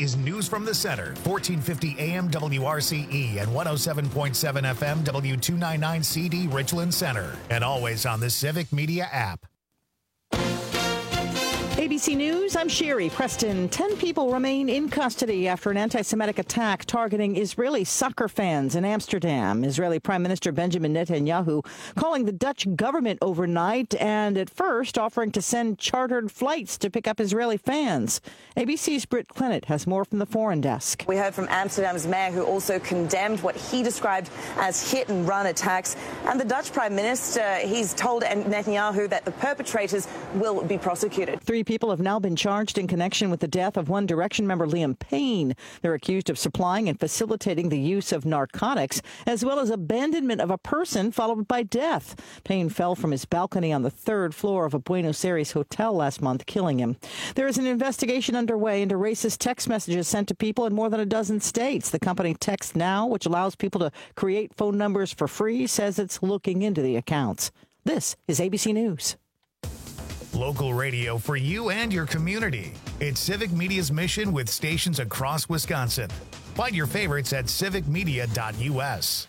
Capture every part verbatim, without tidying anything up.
is News from the Center, fourteen fifty A M W R C E and one oh seven point seven F M W two ninety-nine C D Richland Center. And always on the Civic Media app. A B C News, I'm Sherry Preston. Ten people remain in custody after an anti-Semitic attack targeting Israeli soccer fans in Amsterdam. Israeli Prime Minister Benjamin Netanyahu calling the Dutch government overnight and at first offering to send chartered flights to pick up Israeli fans. A B C's Britt Clennett has more from the foreign desk. We heard from Amsterdam's mayor, who also condemned what he described as hit-and-run attacks. And the Dutch Prime Minister, he's told Netanyahu that the perpetrators will be prosecuted. Three people have now been charged in connection with the death of One Direction member Liam Payne. They're accused of supplying and facilitating the use of narcotics, as well as abandonment of a person followed by death. Payne fell from his balcony on the third floor of a Buenos Aires hotel last month, killing him. There is an investigation underway into racist text messages sent to people in more than a dozen states. The company Text Now, which allows people to create phone numbers for free, says it's looking into the accounts. This is A B C News. Local radio for you and your community. It's Civic Media's mission with stations across Wisconsin. Find your favorites at civic media dot U S.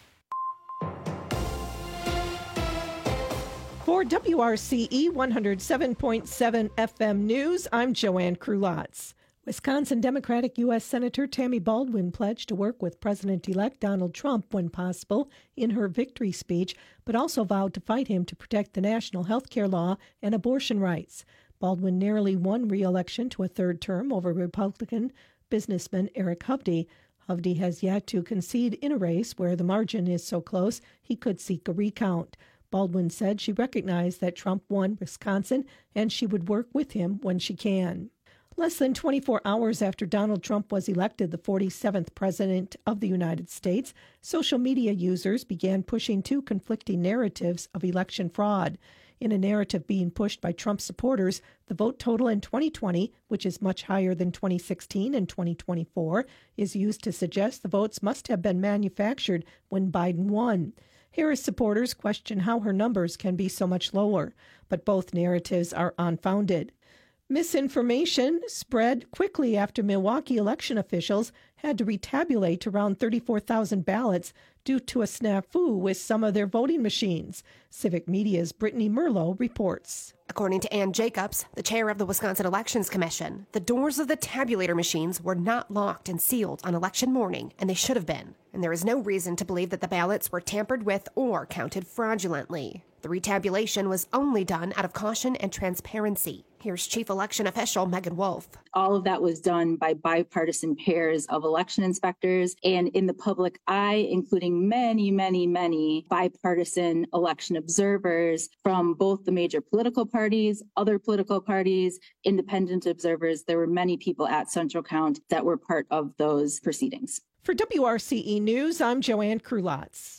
For W R C E one oh seven point seven F M News, I'm Joanne Krulotz. Wisconsin Democratic U S Senator Tammy Baldwin pledged to work with President-elect Donald Trump when possible in her victory speech, but also vowed to fight him to protect the national health care law and abortion rights. Baldwin narrowly won re-election to a third term over Republican businessman Eric Hovde. Hovde has yet to concede in a race where the margin is so close he could seek a recount. Baldwin said she recognized that Trump won Wisconsin and she would work with him when she can. Less than twenty-four hours after Donald Trump was elected the forty-seventh president of the United States, social media users began pushing two conflicting narratives of election fraud. In a narrative being pushed by Trump supporters, the vote total in twenty twenty, which is much higher than twenty sixteen and twenty twenty-four, is used to suggest the votes must have been manufactured when Biden won. Harris supporters question how her numbers can be so much lower, but both narratives are unfounded. Misinformation spread quickly after Milwaukee election officials had to retabulate around thirty-four thousand ballots due to a snafu with some of their voting machines. Civic Media's Brittany Merlo reports. According to Ann Jacobs, the chair of the Wisconsin Elections Commission, the doors of the tabulator machines were not locked and sealed on election morning, and they should have been. And there is no reason to believe that the ballots were tampered with or counted fraudulently. The retabulation was only done out of caution and transparency. Here's Chief Election Official Megan Wolf. All of that was done by bipartisan pairs of election inspectors and in the public eye, including many, many, many bipartisan election observers from both the major political parties, other political parties, independent observers. There were many people at Central Count that were part of those proceedings. For W R C E News, I'm Joanne Krulotz.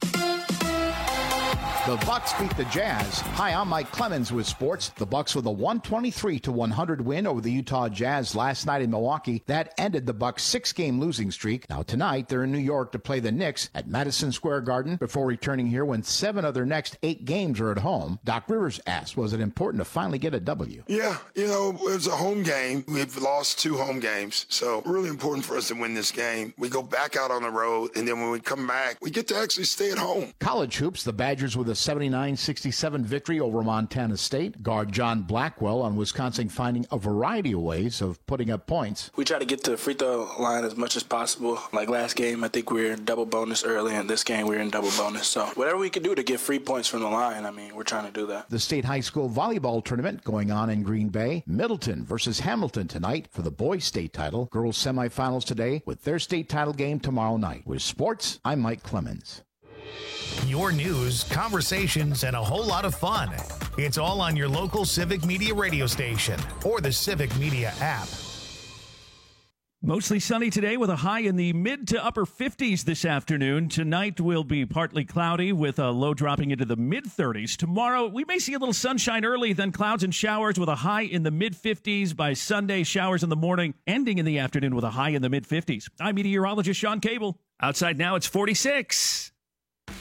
The Bucks beat the Jazz. Hi, I'm Mike Clemens with sports. The Bucks with a one twenty-three to one hundred win over the Utah Jazz last night in Milwaukee. That ended the Bucks' six-game losing streak. Now tonight, they're in New York to play the Knicks at Madison Square Garden before returning here when seven of their next eight games are at home. Doc Rivers asked, was it important to finally get a W? Yeah, you know, it was a home game. We've lost two home games, so really important for us to win this game. We go back out on the road, and then when we come back, we get to actually stay at home. College hoops, the Badgers with a seventy-nine sixty-seven victory over Montana State. Guard John Blackwell on Wisconsin finding a variety of ways of putting up points. We try to get to the free throw line as much as possible. Like last game, I think we were in double bonus early, and this game we were in double bonus. So whatever we can do to get free points from the line, I mean, we're trying to do that. The state high school volleyball tournament going on in Green Bay. Middleton versus Hamilton tonight for the boys' state title. Girls semifinals today with their state title game tomorrow night. With sports, I'm Mike Clemens. Your news, conversations, and a whole lot of fun. It's all on your local Civic Media radio station or the Civic Media app. Mostly sunny today with a high in the mid to upper fifties this afternoon. Tonight will be partly cloudy with a low dropping into the mid thirties. Tomorrow, we may see a little sunshine early, then clouds and showers with a high in the mid fifties. By Sunday, showers in the morning, ending in the afternoon with a high in the mid fifties. I'm meteorologist Sean Cable. Outside now, it's forty-six.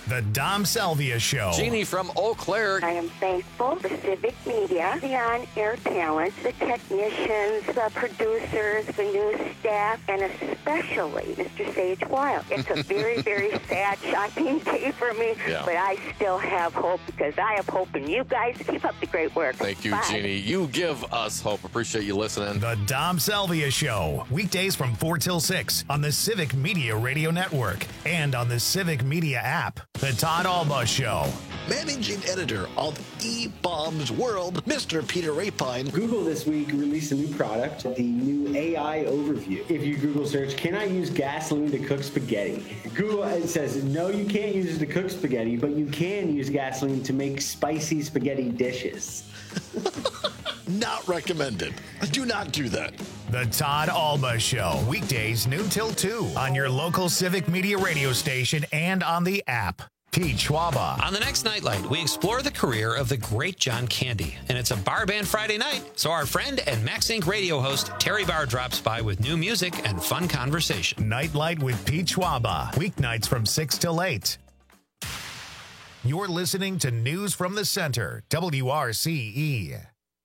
The Dom Salvia Show. Jeannie from Eau Claire. I am thankful for Civic Media, the on-air talent, the technicians, the producers, the news staff, and especially Mister Sage Wild. It's a very, very sad, shocking day for me, Yeah. but I still have hope because I have hope in you guys. Keep up the great work. Thank you, Bye. Jeannie. You give us hope. Appreciate you listening. The Dom Salvia Show. Weekdays from four till six on the Civic Media Radio Network and on the Civic Media app. The Todd Alba Show. Managing editor of eBaum's World, Mister Peter Rapine. Google this week released a new product, the new A I overview. If you Google search, can I use gasoline to cook spaghetti? Google it says, no, you can't use it to cook spaghetti, but you can use gasoline to make spicy spaghetti dishes. Not recommended. Do not do that. The Todd Alba Show. Weekdays noon till two on your local Civic Media radio station and on the app. Pete Schwaba. On the next Nightlight, we explore the career of the great John Candy. And it's a bar band Friday night, so our friend and Max Incorporated radio host Terry Barr drops by with new music and fun conversation. Nightlight with Pete Schwaba. Weeknights from six till eight. You're listening to News from the Center, W R C E.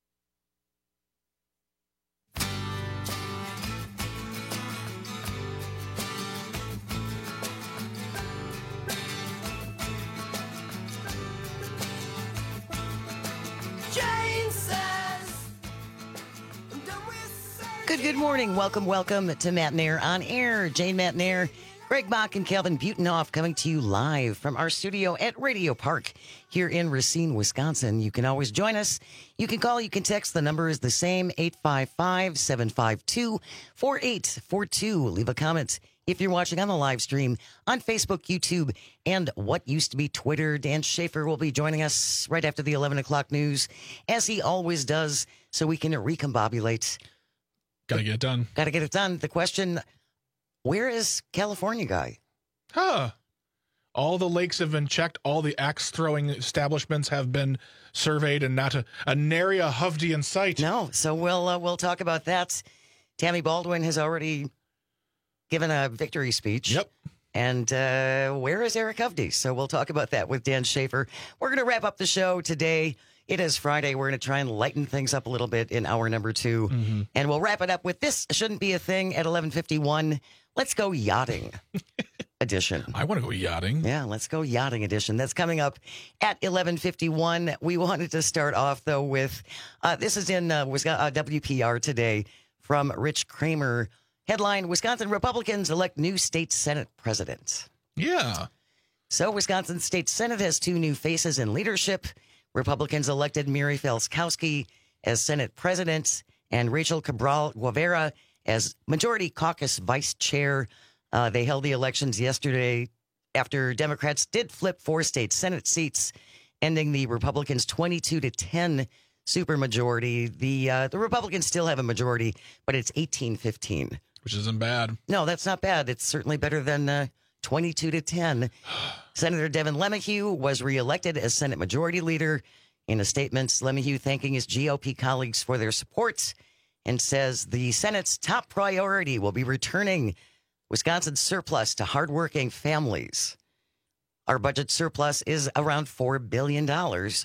Good, good morning. Welcome, welcome to Matt Nair on Air. Jane Matt Nair, Greg Bach, and Calvin Butenhoff coming to you live from our studio at Radio Park here in Racine, Wisconsin. You can always join us. You can call, you can text. The number is the same, eight five five, seven five two, four eight four two. Leave a comment if you're watching on the live stream on Facebook, YouTube, and what used to be Twitter. Dan Schaefer will be joining us right after the eleven o'clock news, as he always does, so we can recombobulate. Got to get it done. Got to get it done. The question, where is California guy? Huh. All the lakes have been checked. All the axe-throwing establishments have been surveyed, and not a, a nary a Hovde in sight. No. So we'll uh, we'll talk about that. Tammy Baldwin has already given a victory speech. Yep. And uh, where is Eric Hovde? So we'll talk about that with Dan Schaefer. We're going to wrap up the show today. It is Friday. We're going to try and lighten things up a little bit in hour number two. Mm-hmm. And we'll wrap it up with This Shouldn't Be a Thing at eleven fifty-one. Let's go yachting edition. I want to go yachting. Yeah, let's go yachting edition. That's coming up at eleven fifty-one. We wanted to start off, though, with uh, this is in uh, uh, W P R today from Rich Kramer. Headline, Wisconsin Republicans elect new state Senate president. Yeah. So Wisconsin State Senate has two new faces in leadership. Republicans elected Mary Felskowski as Senate president and Rachel Cabral Guevara as Majority Caucus vice chair. Uh, they held the elections yesterday after Democrats did flip four state Senate seats, ending the Republicans' twenty-two to ten supermajority. The uh, the Republicans still have a majority, but it's eighteen fifteen. Which isn't bad. No, that's not bad. It's certainly better than uh, twenty-two to ten. Senator Devin LeMahieu was reelected as Senate Majority Leader. In a statement, LeMahieu thanking his G O P colleagues for their support and says the Senate's top priority will be returning Wisconsin's surplus to hardworking families. Our budget surplus is around four billion dollars.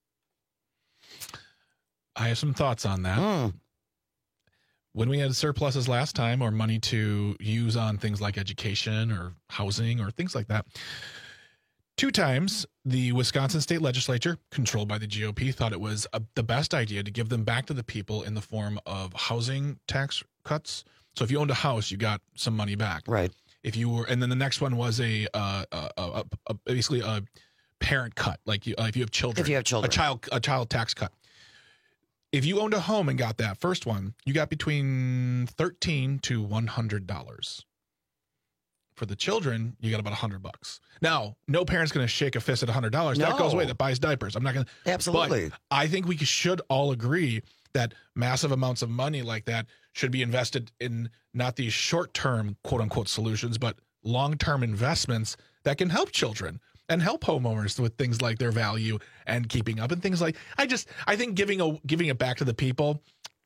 I have some thoughts on that. Mm. When we had surpluses last time, or money to use on things like education or housing or things like that, two times the Wisconsin State Legislature, controlled by the G O P, thought it was a, the best idea to give them back to the people in the form of housing tax cuts. So if you owned a house, you got some money back. Right. If you were, and then the next one was a, uh, a, a, a basically a parent cut, like you, uh, if you have children. If you have children. A child, a child tax cut. If you owned a home and got that first one, you got between thirteen to one hundred dollars. For the children, you got about a hundred bucks. Now, no parent's going to shake a fist at a hundred dollars. No. That goes away. That buys diapers. I'm not going to. Absolutely. But I think we should all agree that massive amounts of money like that should be invested in not these short-term quote unquote solutions, but long-term investments that can help children and help homeowners with things like their value and keeping up and things like. I just I think giving a giving it back to the people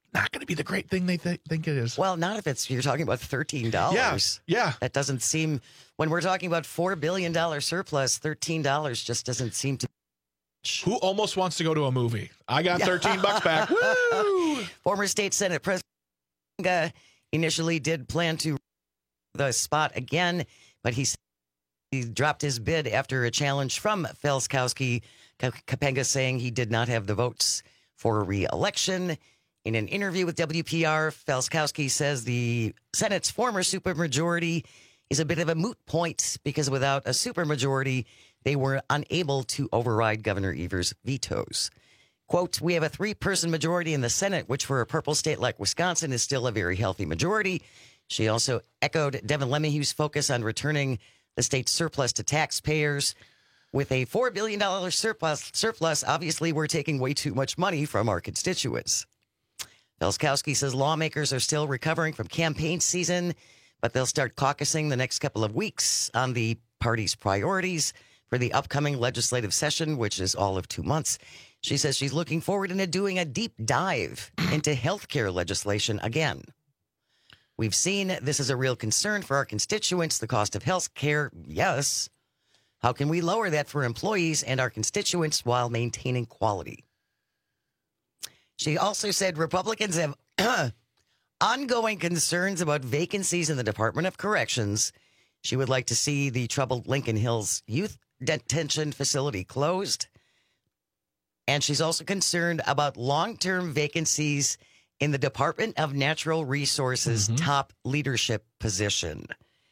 not going to be the great thing they th- think it is. Well, not if it's you're talking about thirteen dollars. Yeah, yeah. That doesn't seem, when we're talking about four billion dollars surplus, thirteen dollars just doesn't seem to. Who almost wants to go to a movie? I got thirteen bucks back. Woo! Former State Senate President uh, initially did plan to the spot again, but he he dropped his bid after a challenge from Felskowski, Kapenga saying he did not have the votes for re-election. In an interview with W P R, Felskowski says the Senate's former supermajority is a bit of a moot point because without a supermajority, they were unable to override Governor Evers' vetoes. Quote, we have a three-person majority in the Senate, which for a purple state like Wisconsin is still a very healthy majority. She also echoed Devin LeMahieu's focus on returning the state's surplus to taxpayers. With a four billion dollars surplus, surplus, obviously we're taking way too much money from our constituents. Felskowski says lawmakers are still recovering from campaign season, but they'll start caucusing the next couple of weeks on the party's priorities for the upcoming legislative session, which is all of two months. She says she's looking forward to doing a deep dive into healthcare legislation again. We've seen this is a real concern for our constituents, the cost of health care, yes. How can we lower that for employees and our constituents while maintaining quality? She also said Republicans have ongoing concerns about vacancies in the Department of Corrections. She would like to see the troubled Lincoln Hills Youth Detention Facility closed. And she's also concerned about long-term vacancies in the Department of Natural Resources mm-hmm. top leadership position.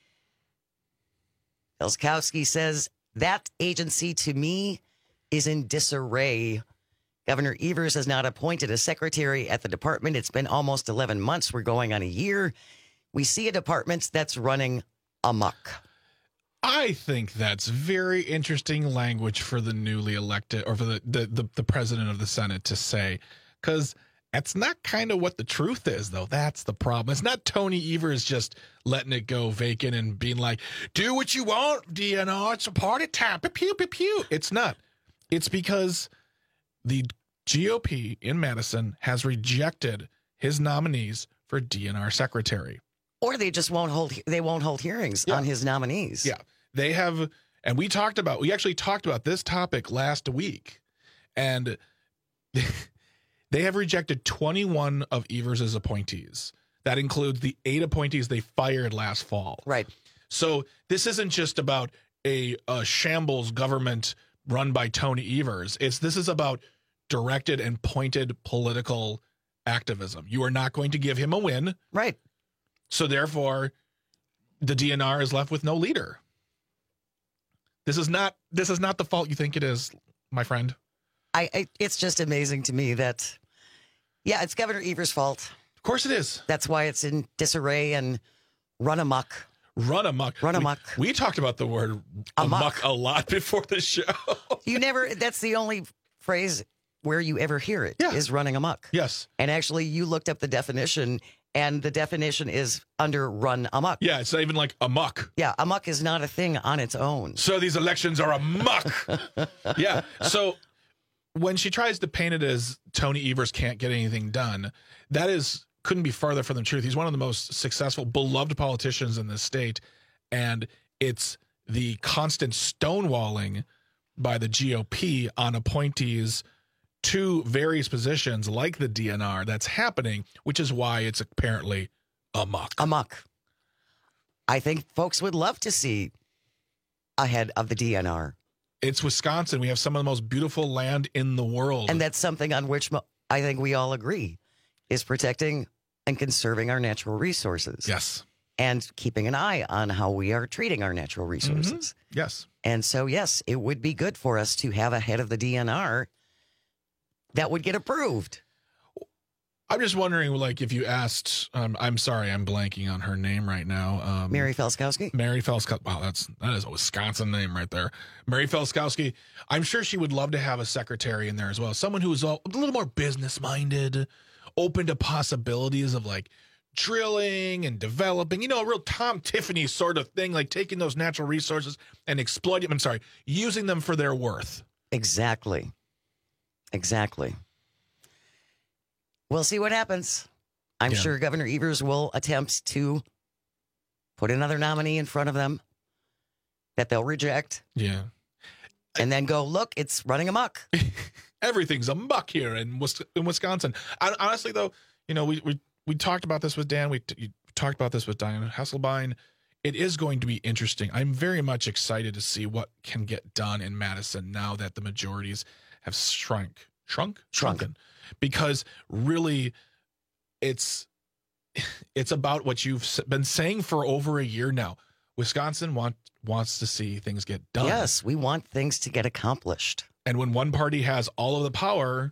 Felskowski says, that agency to me is in disarray. Governor Evers has not appointed a secretary at the department. It's been almost eleven months. We're going on a year. We see a department that's running amok. I think that's very interesting language for the newly elected or for the, the, the, the president of the Senate to say, because that's not kind of what the truth is, though. That's the problem. It's not Tony Evers just letting it go vacant and being like, do what you want, D N R. It's a party time. Pew, pew, pew. It's not. It's because the G O P in Madison has rejected his nominees for D N R secretary. Or they just won't hold, they won't hold hearings yeah. on his nominees. Yeah. They have, and we talked about, we actually talked about this topic last week, and they have rejected twenty-one of Evers' appointees. That includes the eight appointees they fired last fall. Right. So this isn't just about a, a shambles government run by Tony Evers. It's this is about directed and pointed political activism. You are not going to give him a win. Right. So therefore, the D N R is left with no leader. This is not this is not the fault you think it is, my friend. I, I it's just amazing to me that, yeah, it's Governor Evers' fault. Of course it is. That's why it's in disarray and run amok. Run amok. Run amok. We, we talked about the word amok. amok a lot before the show. You never, that's the only phrase where you ever hear it yeah. is running amok. Yes. And actually you looked up the definition, and the definition is under run amok. Yeah, it's not even like amok. Yeah, amok is not a thing on its own. So these elections are amok. Yeah. So when she tries to paint it as Tony Evers can't get anything done, that is couldn't be farther from the truth. He's one of the most successful, beloved politicians in this state, and it's the constant stonewalling by the G O P on appointees to various positions like the D N R that's happening, which is why it's apparently amok. Amok. I think folks would love to see ahead of the D N R. It's Wisconsin. We have some of the most beautiful land in the world. And that's something on which I think we all agree is protecting and conserving our natural resources. Yes. And keeping an eye on how we are treating our natural resources. Mm-hmm. Yes. And so, yes, it would be good for us to have a head of the D N R that would get approved. I'm just wondering, like, if you asked, um, I'm sorry, I'm blanking on her name right now. Um, Mary Felskowski? Mary Felskowski. Wow, that's, that is a Wisconsin name right there. Mary Felskowski. I'm sure she would love to have a secretary in there as well. Someone who is all, a little more business-minded, open to possibilities of, like, drilling and developing, you know, a real Tom Tiffany sort of thing, like taking those natural resources and exploiting them, I'm sorry, using them for their worth. Exactly. Exactly. We'll see what happens. I'm Yeah. sure Governor Evers will attempt to put another nominee in front of them that they'll reject. Yeah. And then go, look, it's running amok. Everything's amok here in, Wis- in Wisconsin. I, honestly, though, you know, we, we, we talked about this with Dan. We t- you talked about this with Diana Hasselbein. It is going to be interesting. I'm very much excited to see what can get done in Madison now that the majorities have shrunk. Shrunk? Shrunk. Shrunken. Because really, it's it's about what you've s- been saying for over a year now. Wisconsin want, wants to see things get done. Yes, we want things to get accomplished. And when one party has all of the power,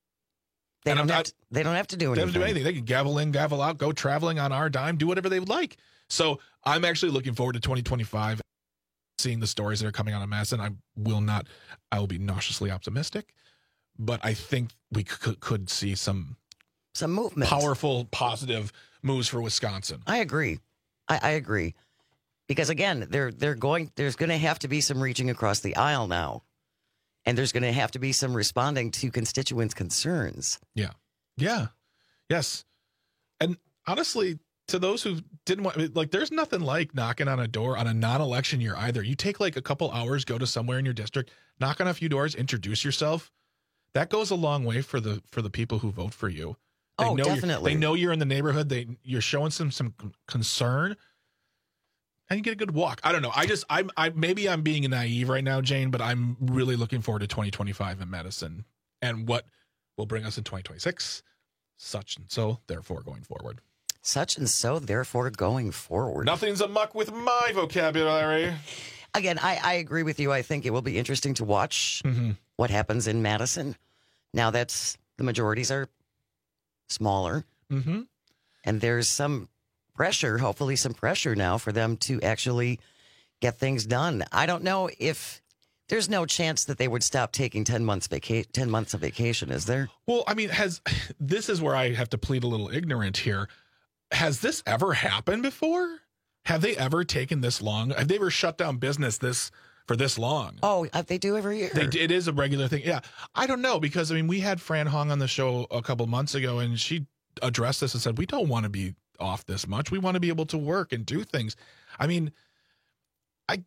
They and don't, I'm have not- to, they don't have to do they anything. don't have to do anything. They can gavel in, gavel out, go traveling on our dime, do whatever they would like. So I'm actually looking forward to twenty twenty-five, seeing the stories that are coming out of Madison. I will not, I will be nauseously optimistic, but I think we could, could see some Some movement. powerful, positive moves for Wisconsin. I agree. I, I agree. Because again, they're they're going there's gonna have to be some reaching across the aisle now. And there's gonna have to be some responding to constituents' concerns. Yeah. Yeah. Yes. And honestly, to those who didn't want, like, there's nothing like knocking on a door on a non-election year either. You take like a couple hours, go to somewhere in your district, knock on a few doors, introduce yourself. That goes a long way for the for the people who vote for you. They Oh, know you're- definitely. They know you're in the neighborhood. They you're showing some some concern, and you get a good walk. I don't know. I just I'm I maybe I'm being naive right now, Jane, but I'm really looking forward to twenty twenty-five in Madison and what will bring us in twenty twenty-six. Such and so, therefore, going forward. Such and so, therefore, going forward. Nothing's amuck with my vocabulary. Again, I, I agree with you. I think it will be interesting to watch Mm-hmm. what happens in Madison. Now that the majorities are smaller. Mm-hmm. And there's some pressure, hopefully some pressure now for them to actually get things done. I don't know if there's no chance that they would stop taking ten months vaca- ten months of vacation, is there? Well, I mean, has this is where I have to plead a little ignorant here. Has this ever happened before? Have they ever taken this long? Have they ever shut down business this for this long? Oh, uh, they do every year. They, it is a regular thing. Yeah. I don't know, because I mean, we had Fran Hong on the show a couple months ago, and she addressed this and said, we don't want to be off this much. We want to be able to work and do things. I mean, I,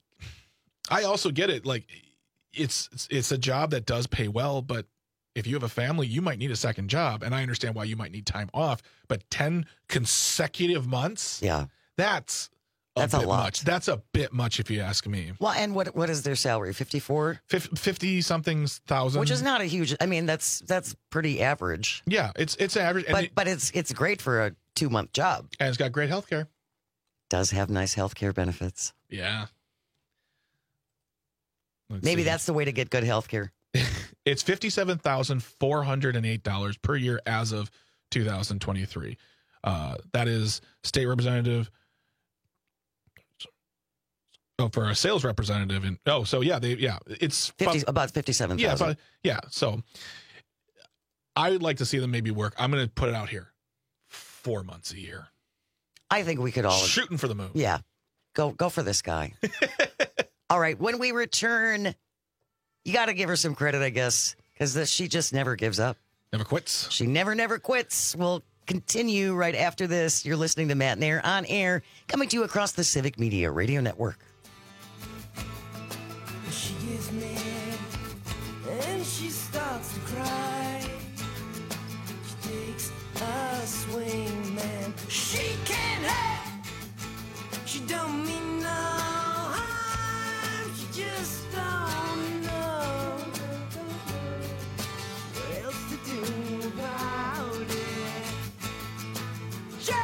I also get it. Like, it's, it's, it's a job that does pay well, but if you have a family, you might need a second job. And I understand why you might need time off, but ten consecutive months. Yeah. That's, a That's a bit lot. much. That's a bit much if you ask me. Well, and what what is their salary? fifty-four? fifty something thousand. Which is not a huge, I mean, that's that's pretty average. Yeah, it's it's average. And But it- but it's it's great for a two-month job. And it's got great health care. Does have nice health care benefits. Yeah. Let's Maybe see. that's the way to get good health care. It's fifty-seven thousand four hundred eight dollars per year as of two thousand twenty-three. Uh, that is state representative. Oh, for a sales representative. And oh, so yeah, they yeah, it's fifty about fifty-seven Yeah, thousand. but, yeah. So I would like to see them maybe work. I'm going to put it out here. Four months a year. I think we could all Shooting for the moon. Yeah. Go go for this guy. All right, when we return, you got to give her some credit, I guess, because she just never gives up. Never quits. She never, never quits. We'll continue right after this. You're listening to Matt and Air on air, coming to you across the Civic Media Radio Network. She gets mad and she starts to cry. She takes a swing, man. She can't have. She don't mean no harm. She just don't know what else to do about it. Jane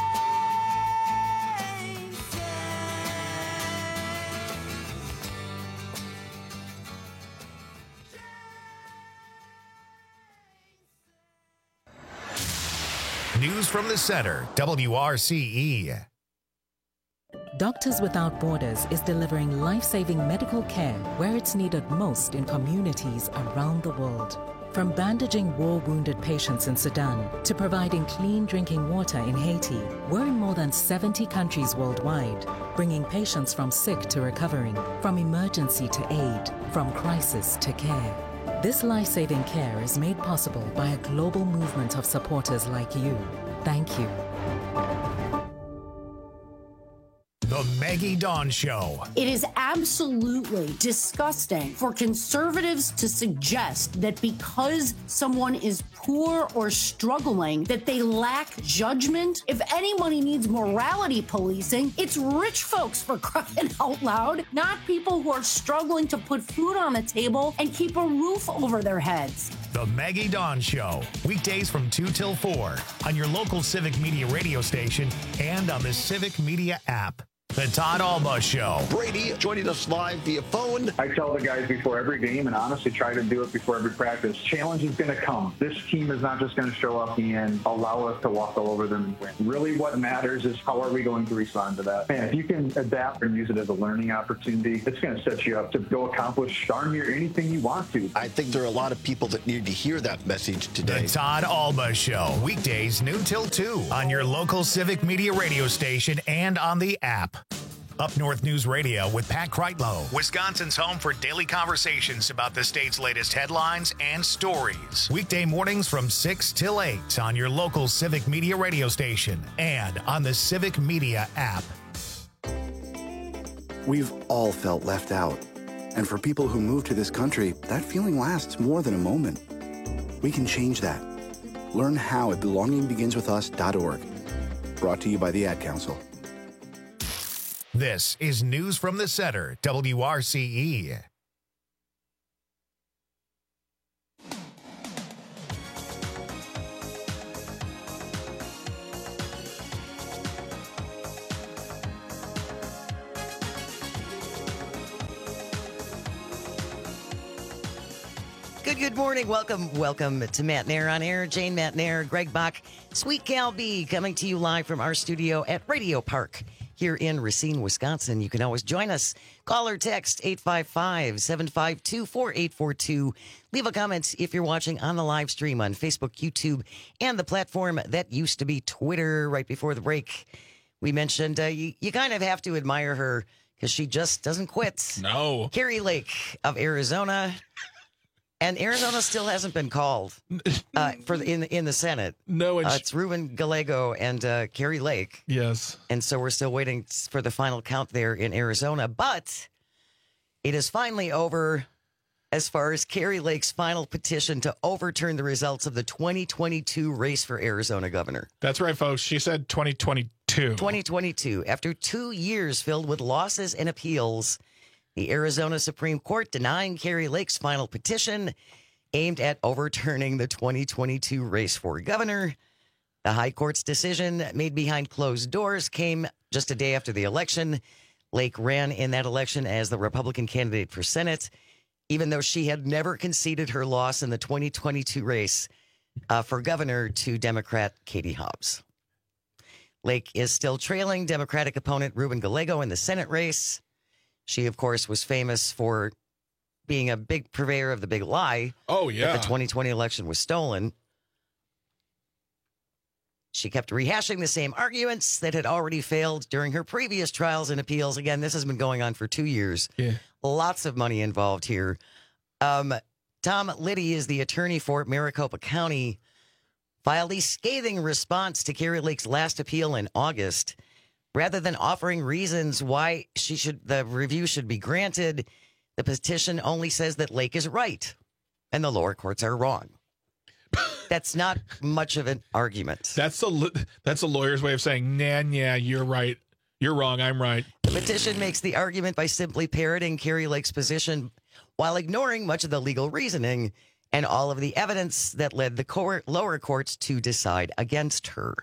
News from the center, W R C E. Doctors Without Borders is delivering life-saving medical care where it's needed most in communities around the world. From bandaging war-wounded patients in Sudan to providing clean drinking water in Haiti, we're in more than seventy countries worldwide, bringing patients from sick to recovering, from emergency to aid, from crisis to care. This life-saving care is made possible by a global movement of supporters like you. Thank you. The Maggie Dawn Show. It is absolutely disgusting for conservatives to suggest that because someone is poor or struggling, that they lack judgment. If anybody needs morality policing, it's rich folks, for crying out loud, not people who are struggling to put food on the table and keep a roof over their heads. The Maggie Dawn Show. Weekdays from two till four on your local Civic Media radio station and on the Civic Media app. The Todd Alba Show. Brady joining us live via phone. I tell the guys before every game, and honestly try to do it before every practice, challenge is going to come. This team is not just going to show up and allow us to walk all over them and win. Really what matters is how are we going to respond to that. And if you can adapt and use it as a learning opportunity, it's going to set you up to go accomplish darn near anything you want to. I think there are a lot of people that need to hear that message today. The Todd Alba Show. Weekdays noon till two on your local Civic Media radio station and on the app. Up North News Radio with Pat Kreitlow, Wisconsin's home for daily conversations about the state's latest headlines and stories. Weekday mornings from six till eight on your local Civic Media radio station and on the Civic Media app. We've all felt left out. And for people who move to this country, that feeling lasts more than a moment. We can change that. Learn how at belonging begins with us dot org. Brought to you by the Ad Council. This is News from the Center, W R C E. Good, good morning. Welcome, welcome to Matt Nair on Air. Jane Matt Nair, Greg Bach, Sweet Cal B, coming to you live from our studio at Radio Park here in Racine, Wisconsin. You can always join us. Call or text eight five five, seven five two, four eight four two. Leave a comment if you're watching on the live stream on Facebook, YouTube, and the platform that used to be Twitter. Right before the break, we mentioned uh, you, you kind of have to admire her because she just doesn't quit. No. Kari Lake of Arizona. And Arizona still hasn't been called uh, for the, in in the Senate. No, uh, it's Ruben Gallego and uh, Kari Lake. Yes, and so we're still waiting for the final count there in Arizona. But it is finally over as far as Kari Lake's final petition to overturn the results of the twenty twenty-two race for Arizona governor. That's right, folks. She said twenty twenty-two. twenty twenty-two. After two years filled with losses and appeals, the Arizona Supreme Court denying Kari Lake's final petition aimed at overturning the twenty twenty-two race for governor. The High Court's decision, made behind closed doors, came just a day after the election. Lake ran in that election as the Republican candidate for Senate, even though she had never conceded her loss in the twenty twenty-two race uh, for governor to Democrat Katie Hobbs. Lake is still trailing Democratic opponent Ruben Gallego in the Senate race. She, of course, was famous for being a big purveyor of the big lie. Oh, yeah. That the twenty twenty election was stolen. She kept rehashing the same arguments that had already failed during her previous trials and appeals. Again, this has been going on for two years. Yeah. Lots of money involved here. Um, Tom Liddy is the attorney for Maricopa County, filed a scathing response to Kari Lake's last appeal in August. Rather than offering reasons why she should, the review should be granted, the petition only says that Lake is right and the lower courts are wrong. That's not much of an argument. That's a that's a lawyer's way of saying, nah, yeah, you're right. You're wrong. I'm right. The petition makes the argument by simply parroting Kari Lake's position while ignoring much of the legal reasoning and all of the evidence that led the court, lower courts to decide against her.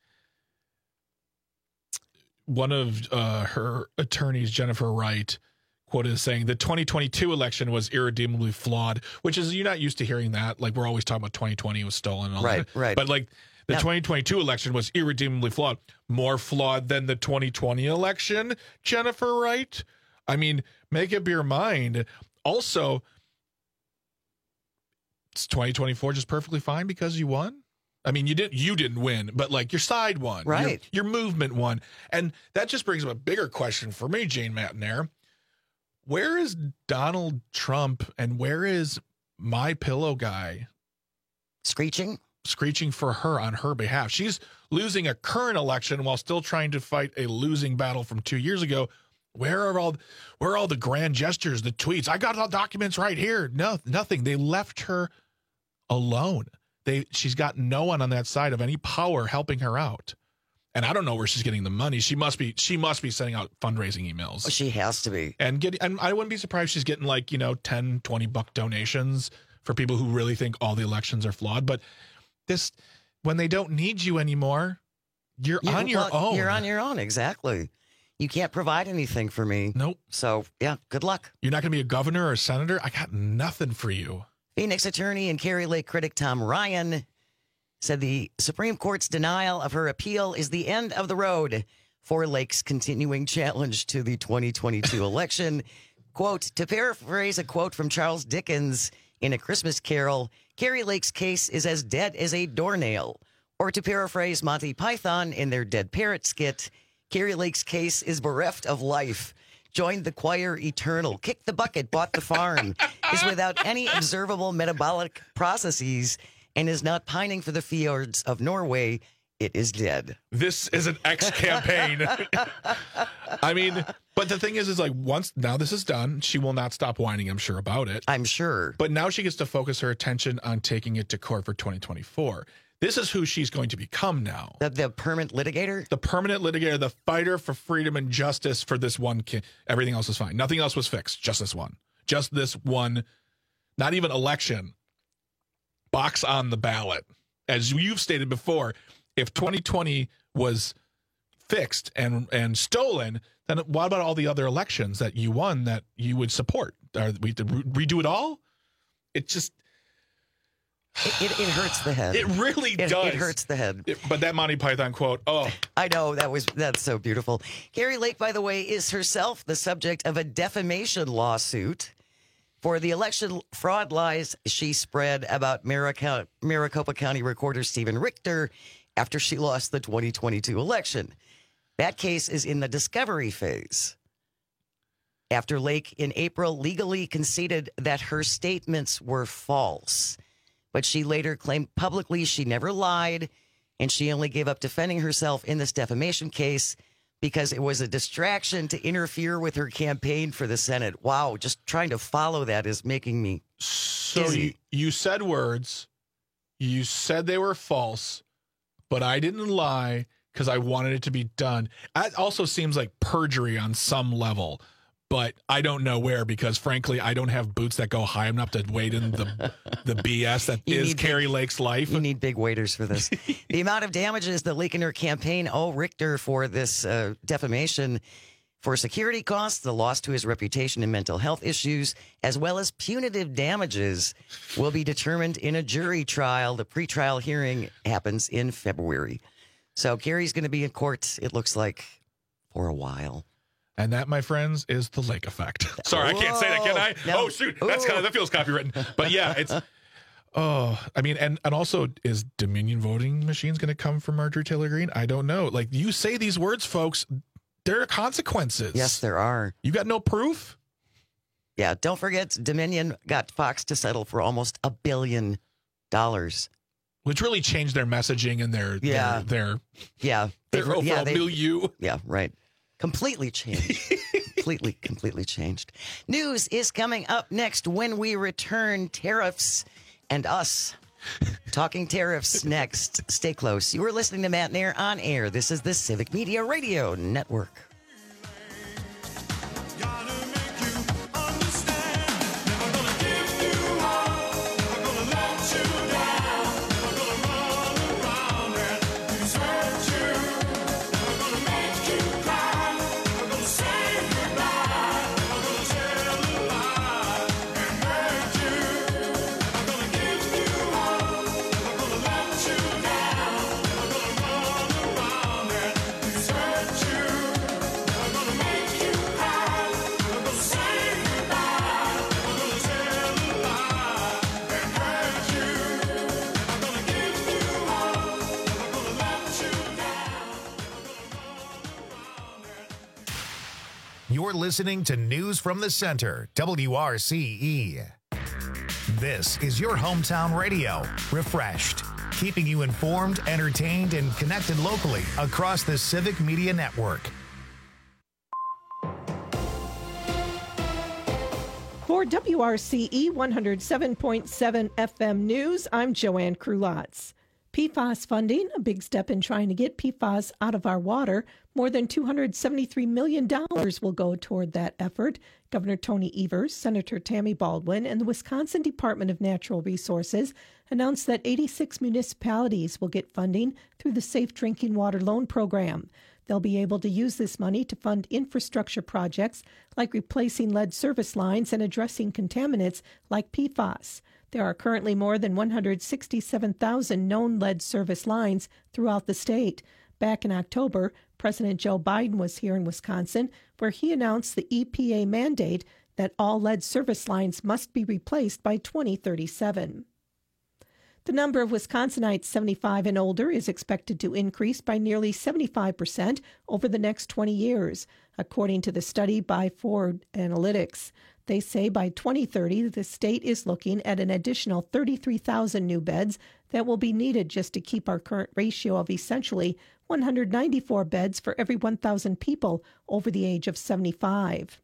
One of uh, her attorneys, Jennifer Wright, quoted as saying the twenty twenty-two election was irredeemably flawed, which is, you're not used to hearing that. Like, we're always talking about twenty twenty was stolen. And all right, that. right. But like the now, twenty twenty-two election was irredeemably flawed. More flawed than the twenty twenty election, Jennifer Wright? I mean, make up your mind. Also, it's twenty twenty-four just perfectly fine because you won? I mean, you didn't you didn't win, but like your side won. Right. Your, your movement won. And that just brings up a bigger question for me, Jane Matt Nair. Where is Donald Trump and where is My Pillow guy screeching, screeching for her on her behalf. She's losing a current election while still trying to fight a losing battle from two years ago. Where are all, where are all the grand gestures, the tweets? I got all documents right here. No, nothing. They left her alone. They, she's got no one on that side of any power helping her out. And I don't know where she's getting the money. She must be, she must be sending out fundraising emails. Oh, she has to be. And get, and I wouldn't be surprised if she's getting like, you know, ten, twenty buck donations for people who really think all the elections are flawed. But this, when they don't need you anymore, you're You- on your well, own. You're on your own, exactly. You can't provide anything for me. Nope. So, yeah, good luck. You're not going to be a governor or a senator? I got nothing for you. Phoenix attorney and Kari Lake critic Tom Ryan said the Supreme Court's denial of her appeal is the end of the road for Lake's continuing challenge to the twenty twenty-two election. Quote, to paraphrase a quote from Charles Dickens in A Christmas Carol, Kari Lake's case is as dead as a doornail. Or to paraphrase Monty Python in their Dead Parrot skit, Kari Lake's case is bereft of life. Joined the choir eternal, kicked the bucket, bought the farm, is without any observable metabolic processes, and is not pining for the fjords of Norway. It is dead. This is an X campaign. I mean, but the thing is, is like once now this is done, she will not stop whining, I'm sure, about it. I'm sure. But now she gets to focus her attention on taking it to court for twenty twenty-four. This is who she's going to become now. The, the permanent litigator? The permanent litigator, the fighter for freedom and justice for this one kid. Everything else is fine. Nothing else was fixed. Just this one. Just this one, not even election, box on the ballot. As you've stated before, if twenty twenty was fixed and, and stolen, then what about all the other elections that you won that you would support? Are we to redo it all? It just... It, it, it hurts the head. It really it, does. It hurts the head. It, but that Monty Python quote, oh. I know, that was that's so beautiful. Kari Lake, by the way, is herself the subject of a defamation lawsuit for the election fraud lies she spread about Maricopa, Maricopa County Recorder Stephen Richter after she lost the twenty twenty-two election. That case is in the discovery phase. After Lake in April legally conceded that her statements were false. But she later claimed publicly she never lied, and she only gave up defending herself in this defamation case because it was a distraction to interfere with her campaign for the Senate. Wow, just trying to follow that is making me So dizzy. you, you said words, you said they were false, but I didn't lie because I wanted it to be done. That also seems like perjury on some level. But I don't know where because, frankly, I don't have boots that go high enough to wade in the the B S that You is need Kari big- Lake's life. You need big waiters for this. The amount of damages that Lake and her campaign owe Richter for this uh, defamation for security costs, the loss to his reputation and mental health issues, as well as punitive damages, will be determined in a jury trial. The pretrial hearing happens in February. So Kari's going to be in court, it looks like, for a while. And that, my friends, is the Lake effect. Sorry, I can't say that, can I? No. Oh, shoot. That's kind of, that feels copywritten. But yeah, it's, oh, I mean, and, and also, is Dominion voting machines going to come from Marjorie Taylor Greene? I don't know. Like, you say these words, folks, there are consequences. Yes, there are. You got no proof? Yeah, don't forget, Dominion got Fox to settle for almost a billion dollars. Which really changed their messaging and their, Yeah. their, their, Yeah. their They've- overall yeah, they- milieu. Yeah, right. Completely changed. completely, completely changed. News is coming up next when we return. Tariffs and us. Talking tariffs next. Stay close. You are listening to Matt Nair on air. This is the Civic Media Radio Network. You're listening to News from the Center, W R C E. This is your hometown radio, refreshed, keeping you informed, entertained, and connected locally across the Civic Media Network. For W R C E one oh seven point seven F M News, I'm Joanne Krulotz. P FAS funding, a big step in trying to get P FAS out of our water. More than two hundred seventy-three million dollars will go toward that effort. Governor Tony Evers, Senator Tammy Baldwin, and the Wisconsin Department of Natural Resources announced that eighty-six municipalities will get funding through the Safe Drinking Water Loan Program. They'll be able to use this money to fund infrastructure projects like replacing lead service lines and addressing contaminants like P FAS. There are currently more than one hundred sixty-seven thousand known lead service lines throughout the state. Back in October, President Joe Biden was here in Wisconsin, where he announced the E P A mandate that all lead service lines must be replaced by twenty thirty-seven. The number of Wisconsinites seventy-five and older is expected to increase by nearly seventy-five percent over the next twenty years, according to the study by Ford Analytics. They say by twenty thirty, the state is looking at an additional thirty-three thousand new beds that will be needed just to keep our current ratio of essentially one hundred ninety-four beds for every one thousand people over the age of seventy-five.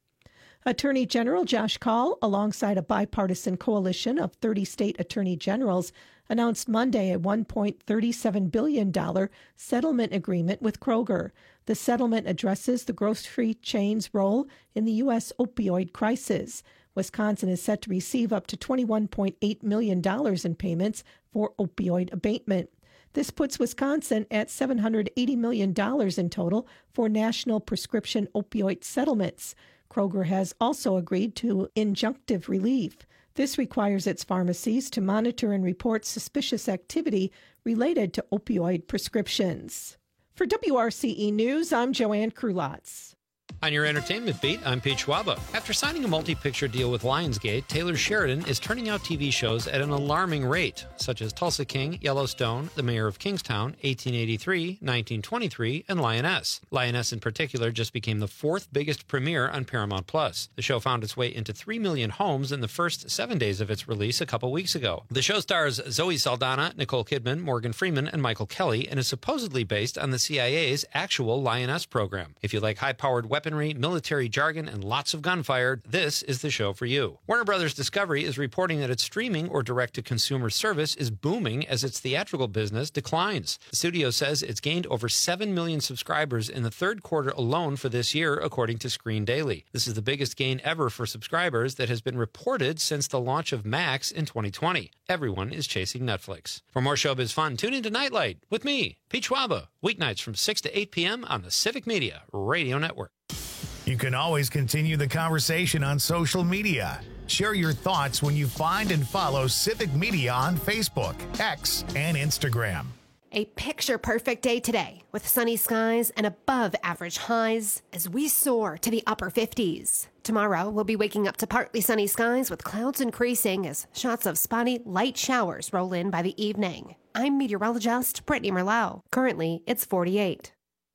Attorney General Josh Kaul, alongside a bipartisan coalition of thirty state attorney generals, announced Monday a one point three seven billion dollars settlement agreement with Kroger. The settlement addresses the grocery chain's role in the U S opioid crisis. Wisconsin is set to receive up to twenty-one point eight million dollars in payments for opioid abatement. This puts Wisconsin at seven hundred eighty million dollars in total for national prescription opioid settlements. Kroger has also agreed to injunctive relief. This requires its pharmacies to monitor and report suspicious activity related to opioid prescriptions. For W R C E News, I'm Joanne Krulotz. On your entertainment beat, I'm Pete Schwaba. After signing a multi-picture deal with Lionsgate, Taylor Sheridan is turning out T V shows at an alarming rate, such as Tulsa King, Yellowstone, The Mayor of Kingstown, eighteen eighty-three, nineteen twenty-three, and Lioness. Lioness in particular just became the fourth biggest premiere on Paramount Plus. The show found its way into three million homes in the first seven days of its release a couple weeks ago. The show stars Zoe Saldana, Nicole Kidman, Morgan Freeman, and Michael Kelly, and is supposedly based on the C I A's actual Lioness program. If you like high-powered weaponry, military jargon, and lots of gunfire, this is the show for you. Warner Brothers Discovery is reporting that its streaming or direct-to-consumer service is booming as its theatrical business declines. The studio says it's gained over seven million subscribers in the third quarter alone for this year, according to Screen Daily. This is the biggest gain ever for subscribers that has been reported since the launch of Max in twenty twenty. Everyone is chasing Netflix. For more showbiz fun, tune into Nightlight with me, Pete Schwaba, weeknights from six to eight p.m. on the Civic Media Radio Network. You can always continue the conversation on social media. Share your thoughts when you find and follow Civic Media on Facebook, X, and Instagram. A picture-perfect day today with sunny skies and above-average highs as we soar to the upper fifties. Tomorrow, we'll be waking up to partly sunny skies with clouds increasing as shots of spotty, light showers roll in by the evening. I'm meteorologist Brittany Merlot. Currently, it's forty-eight.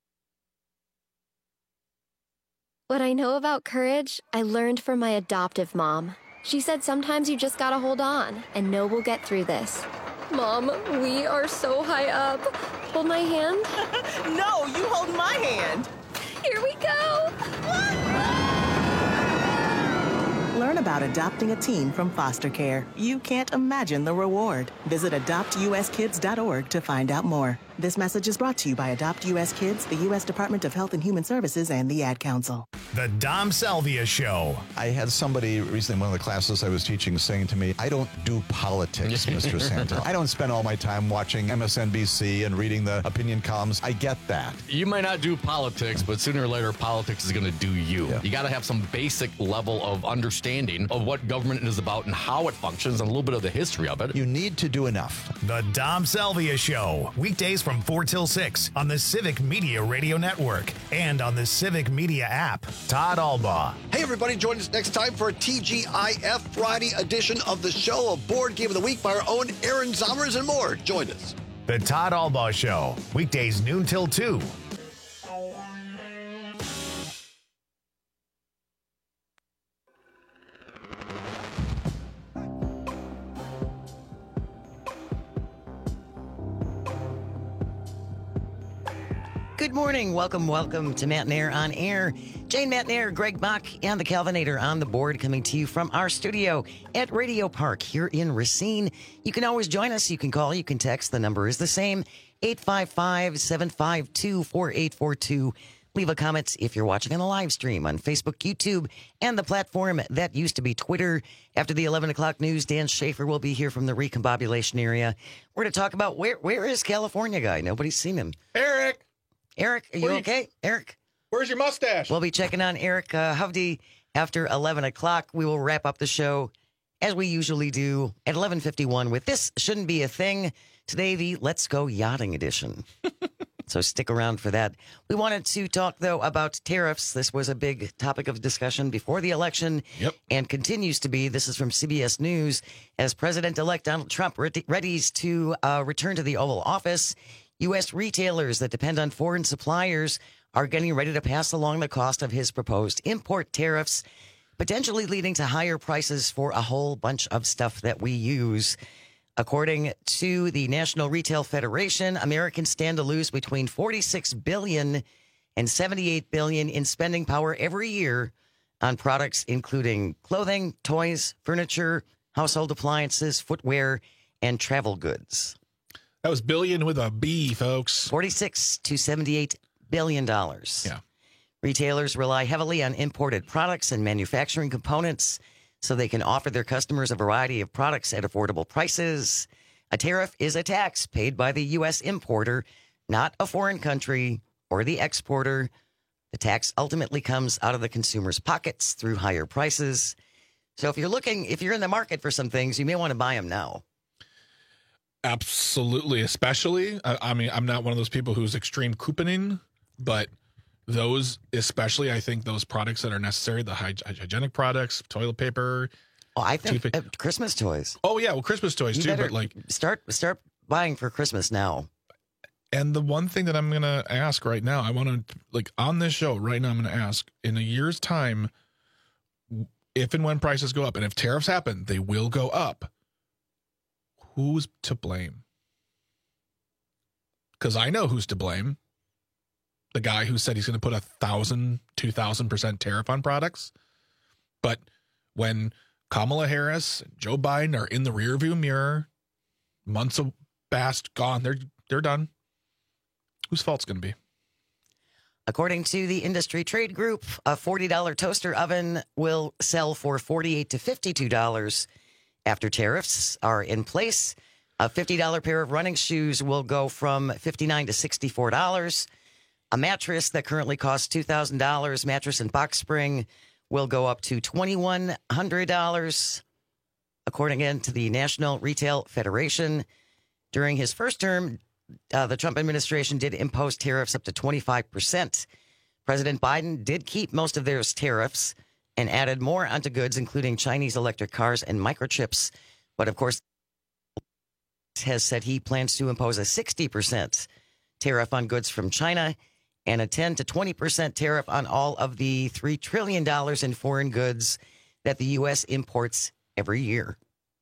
What I know about courage, I learned from my adoptive mom. She said sometimes you just gotta hold on and know we'll get through this. Mom, we are so high up. Hold my hand. No, you hold my hand. Here we go. Learn about adopting a teen from foster care. You can't imagine the reward. Visit adopt u s kids dot org to find out more. This message is brought to you by Adopt U S Kids, the U S Department of Health and Human Services, and the Ad Council. The Dom Salvia Show. I had somebody recently in one of the classes I was teaching saying to me, I don't do politics, Mister Santa. I don't spend all my time watching M S N B C and reading the opinion columns. I get that. You might not do politics, but sooner or later, politics is going to do you. Yeah. You got to have some basic level of understanding of what government is about and how it functions and a little bit of the history of it. You need to do enough. The Dom Salvia Show. Weekdays from four till six on the Civic Media Radio Network and on the Civic Media app. Todd Albaugh. Hey, everybody, join us next time for a T G I F Friday edition of the show, a board game of the week by our own Aaron Zomers and more. Join us. The Todd Albaugh Show. Weekdays noon till two. Good morning. Welcome, welcome to Matt and Air on Air. Jane, Matt and Air, Greg Bach, and the Calvinator on the board coming to you from our studio at Radio Park here in Racine. You can always join us. You can call, you can text. The number is the same, eight five five, seven five two, four eight four two. Leave a comment if you're watching on the live stream on Facebook, YouTube, and the platform that used to be Twitter. After the eleven o'clock news, Dan Schaefer will be here from the recombobulation area. We're going to talk about where where is California guy? Nobody's seen him. Eric! Eric, are you, Where you- okay? Eric? Where's your mustache? We'll be checking on Eric uh, Hovde after eleven o'clock. We will wrap up the show as we usually do at eleven fifty-one with This Shouldn't Be a Thing. Today, the Let's Go Yachting edition. So stick around for that. We wanted to talk, though, about tariffs. This was a big topic of discussion before the election yep. and continues to be. This is from C B S News. As President-elect Donald Trump ready, readies to uh, return to the Oval Office, U S retailers that depend on foreign suppliers are getting ready to pass along the cost of his proposed import tariffs, potentially leading to higher prices for a whole bunch of stuff that we use. According to the National Retail Federation, Americans stand to lose between forty-six billion dollars and seventy-eight billion dollars in spending power every year on products including clothing, toys, furniture, household appliances, footwear, and travel goods. That was billion with a B, folks. forty-six to seventy-eight billion dollars. Yeah. Retailers rely heavily on imported products and manufacturing components so they can offer their customers a variety of products at affordable prices. A tariff is a tax paid by the U S importer, not a foreign country or the exporter. The tax ultimately comes out of the consumer's pockets through higher prices. So if you're looking, if you're in the market for some things, you may want to buy them now. Absolutely. Especially, I, I mean, I'm not one of those people who's extreme couponing, but those, especially, I think those products that are necessary, the hy- hygienic products, toilet paper. Oh, I think toothpaste. uh, Christmas toys. Oh, yeah. Well, Christmas toys, You too. better But like, start start buying for Christmas now. and the one thing that I'm going to ask right now, I want to, like, on this show right now, I'm going to ask, in a year's time, if and when prices go up, and if tariffs happen, they will go up. Who's to blame? Because I know who's to blame. The guy who said he's going to put a thousand, two thousand percent tariff on products. But when Kamala Harris and Joe Biden are in the rearview mirror, months of past gone, they're they're done. Whose fault's going to be? According to the industry trade group, a forty dollars toaster oven will sell for forty-eight to fifty-two dollars after tariffs are in place. A fifty dollars pair of running shoes will go from fifty-nine dollars to sixty-four dollars. A mattress that currently costs two thousand dollars, mattress and box spring, will go up to twenty-one hundred dollars. According again to the National Retail Federation, during his first term, uh, the Trump administration did impose tariffs up to twenty-five percent. President Biden did keep most of those tariffs and added more onto goods, including Chinese electric cars and microchips. But of course, has said he plans to impose a sixty percent tariff on goods from China and a ten to twenty percent tariff on all of the three trillion dollars in foreign goods that the U S imports every year.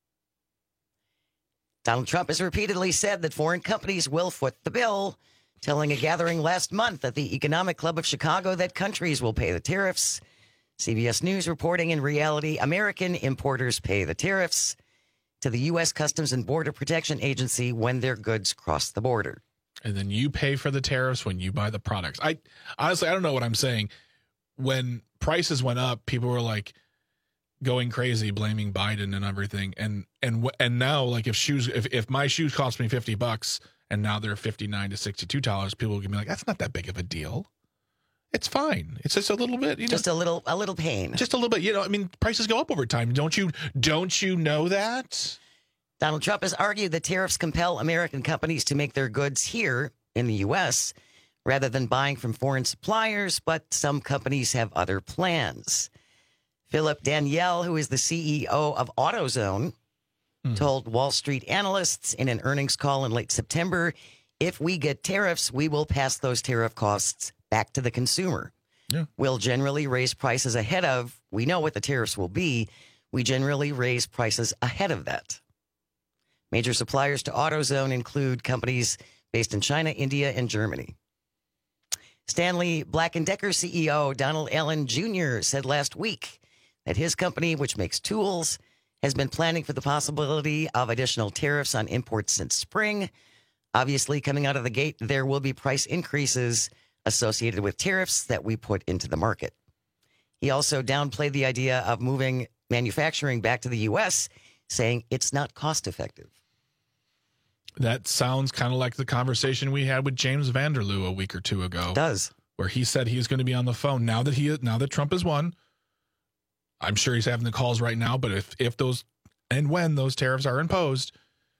Donald Trump has repeatedly said that foreign companies will foot the bill, telling a gathering last month at the Economic Club of Chicago that countries will pay the tariffs. C B S News reporting, in reality, American importers pay the tariffs to the U S Customs and Border Protection Agency when their goods cross the border. And then you pay for the tariffs when you buy the products. I honestly, I don't know what I'm saying. When prices went up, people were like going crazy, blaming Biden and everything. And and and now, like if shoes, if, if my shoes cost me fifty bucks and now they're fifty-nine to sixty-two dollars, people will be like, that's not that big of a deal. It's fine. It's just a little bit, you know, just a little, a little pain. Just a little bit. You know, I mean, prices go up over time. Don't you? Don't you know that? Donald Trump has argued that tariffs compel American companies to make their goods here in the U S rather than buying from foreign suppliers, but some companies have other plans. Philip Danielle, who is the C E O of AutoZone, mm. told Wall Street analysts in an earnings call in late September, if we get tariffs, we will pass those tariff costs back to the consumer. Yeah. We'll generally raise prices ahead of, we know what the tariffs will be. We generally raise prices ahead of that. Major suppliers to AutoZone include companies based in China, India, and Germany. Stanley Black and Decker C E O Donald Allen Junior said last week that his company, which makes tools, has been planning for the possibility of additional tariffs on imports since spring. Obviously, coming out of the gate, there will be price increases associated with tariffs that we put into the market. He also downplayed the idea of moving manufacturing back to the U S, saying it's not cost effective. That sounds kind of like the conversation we had with James Vanderloo a week or two ago. It does. Where he said he was going to be on the phone. Now that he now that Trump has won, I'm sure he's having the calls right now, but if if those and when those tariffs are imposed,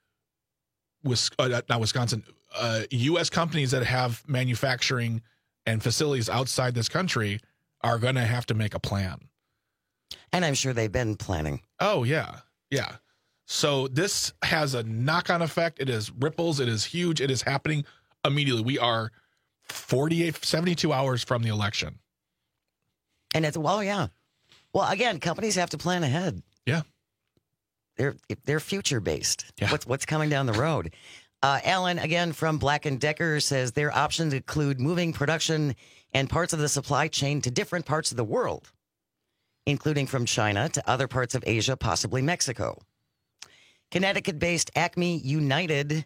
Wis- uh, not Wisconsin, uh, U S companies that have manufacturing and facilities outside this country are going to have to make a plan. And I'm sure they've been planning. Oh, yeah. Yeah. So this has a knock-on effect. It is ripples. It is huge. It is happening immediately. We are forty-eight, seventy-two hours from the election. And it's, well, yeah. Well, again, companies have to plan ahead. Yeah. They're they're future-based. Yeah. What's, what's coming down the road? Uh, Alan, again, from Black and Decker, says their options include moving production and parts of the supply chain to different parts of the world, including from China to other parts of Asia, possibly Mexico. Connecticut-based Acme United,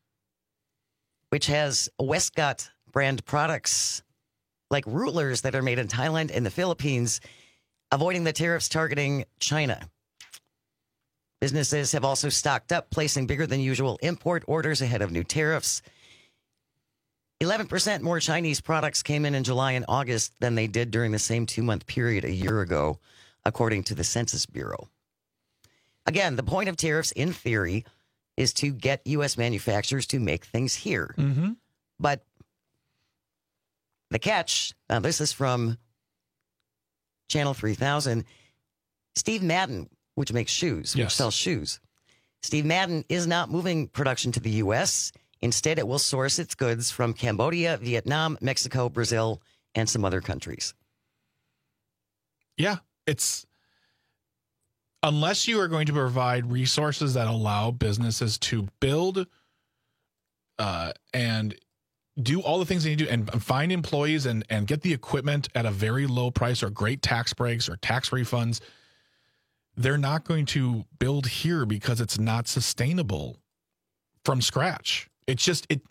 which has Westcott brand products like rulers that are made in Thailand and the Philippines, avoiding the tariffs targeting China. Businesses have also stocked up, placing bigger than usual import orders ahead of new tariffs. eleven percent more Chinese products came in in July and August than they did during the same two-month period a year ago, according to the Census Bureau. Again, the point of tariffs, in theory, is to get U S manufacturers to make things here. Mm-hmm. But the catch, now this is from Channel three thousand, Steve Madden, which makes shoes, which Yes. sells shoes. Steve Madden is not moving production to the U S. Instead, it will source its goods from Cambodia, Vietnam, Mexico, Brazil, and some other countries. Yeah, it's unless you are going to provide resources that allow businesses to build uh, and do all the things they need to do and find employees and, and get the equipment at a very low price or great tax breaks or tax refunds, they're not going to build here because it's not sustainable from scratch. It's just it.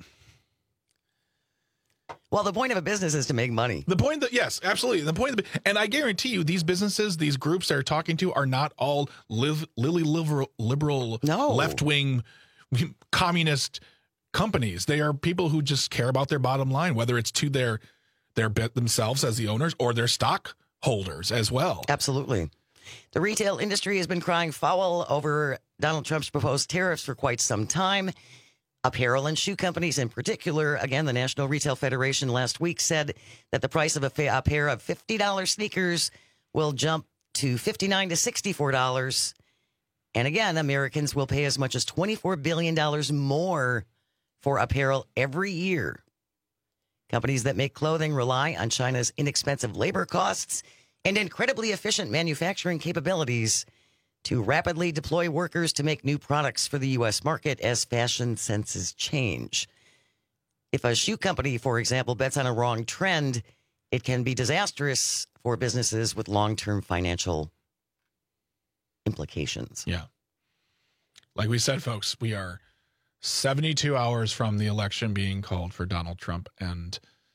Well, the point of a business is to make money. The point that, yes, absolutely. The point, of the, and I guarantee you, these businesses, these groups they're talking to are not all live, lily liberal, liberal no. left wing, communist companies. They are people who just care about their bottom line, whether it's to their their bit themselves as the owners or their stockholders as well. Absolutely. The retail industry has been crying foul over Donald Trump's proposed tariffs for quite some time. Apparel and shoe companies in particular, again, the National Retail Federation last week said that the price of a, fa- a pair of fifty dollars sneakers will jump to fifty-nine dollars to sixty-four dollars. And again, Americans will pay as much as twenty-four billion dollars more for apparel every year. Companies that make clothing rely on China's inexpensive labor costs and incredibly efficient manufacturing capabilities to rapidly deploy workers to make new products for the U S market as fashion senses change. If a shoe company, for example, bets on a wrong trend, it can be disastrous for businesses with long-term financial implications. Yeah. Like we said, folks, we are seventy-two hours from the election being called for Donald Trump, and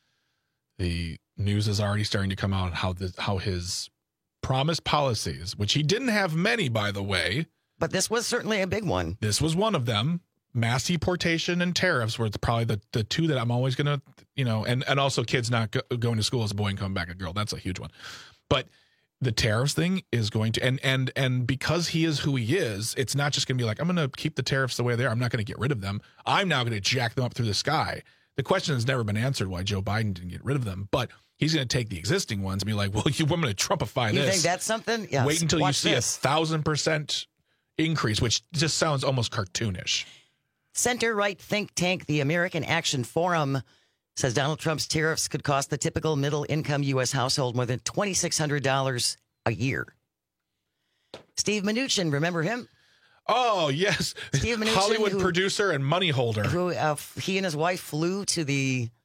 the news is already starting to come out how the how his promised policies, which he didn't have many, by the way. But this was certainly a big one. This was one of them. Mass deportation and tariffs were probably the, the two that I'm always going to, you know, and, and also kids not go, going to school as a boy and coming back a girl. That's a huge one. But the tariffs thing is going to, and and and because he is who he is, it's not just going to be like, I'm going to keep the tariffs the way they are. I'm not going to get rid of them. I'm now going to jack them up through the sky. The question has never been answered why Joe Biden didn't get rid of them, but he's going to take the existing ones and be like, well, you, I'm going to Trumpify You this. think that's something? Yes. Wait until Watch you see this. a thousand percent increase, which just sounds almost cartoonish. Center-right think tank, the American Action Forum, says Donald Trump's tariffs could cost the typical middle-income U S household more than twenty-six hundred dollars a year. Steve Mnuchin, remember him? Oh, yes. Steve Mnuchin, Hollywood who- producer and money holder. Who uh, he and his wife flew to the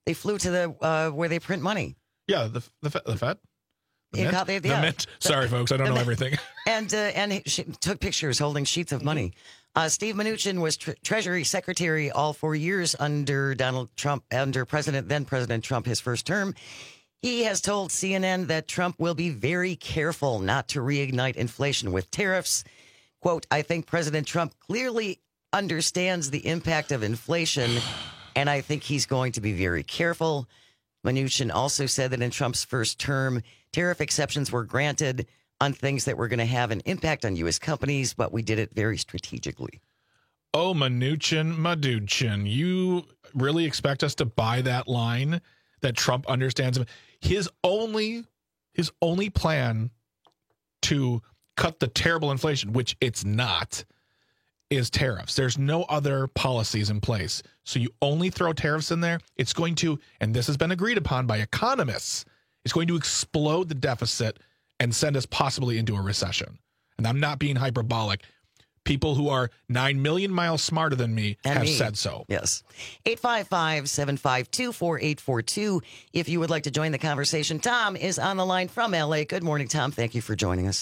They flew to the uh, where they print money. Yeah, the the, the Fed. The You mint? got the- The yeah. mint. Sorry, The- folks, I don't the know mint. everything. And uh, and she took pictures holding sheets of money. Uh, Steve Mnuchin was tre- Treasury Secretary all four years under Donald Trump, under President then President Trump, his first term. He has told C N N that Trump will be very careful not to reignite inflation with tariffs. Quote, I think President Trump clearly understands the impact of inflation, and I think he's going to be very careful. Mnuchin also said that in Trump's first term, tariff exceptions were granted on things that were going to have an impact on U S companies, but we did it very strategically. Oh, Mnuchin, Mnuchin, you really expect us to buy that line that Trump understands him? His only, his only plan to cut the terrible inflation, which it's not, is tariffs. There's no other policies in place. So you only throw tariffs in there. It's going to, and this has been agreed upon by economists, it's going to explode the deficit and send us possibly into a recession. And I'm not being hyperbolic. People who are nine million miles smarter than me And have me. said so. Yes. eight five five, seven five two, four eight four two. If you would like to join the conversation, Tom is on the line from L A. Good morning, Tom. Thank you for joining us.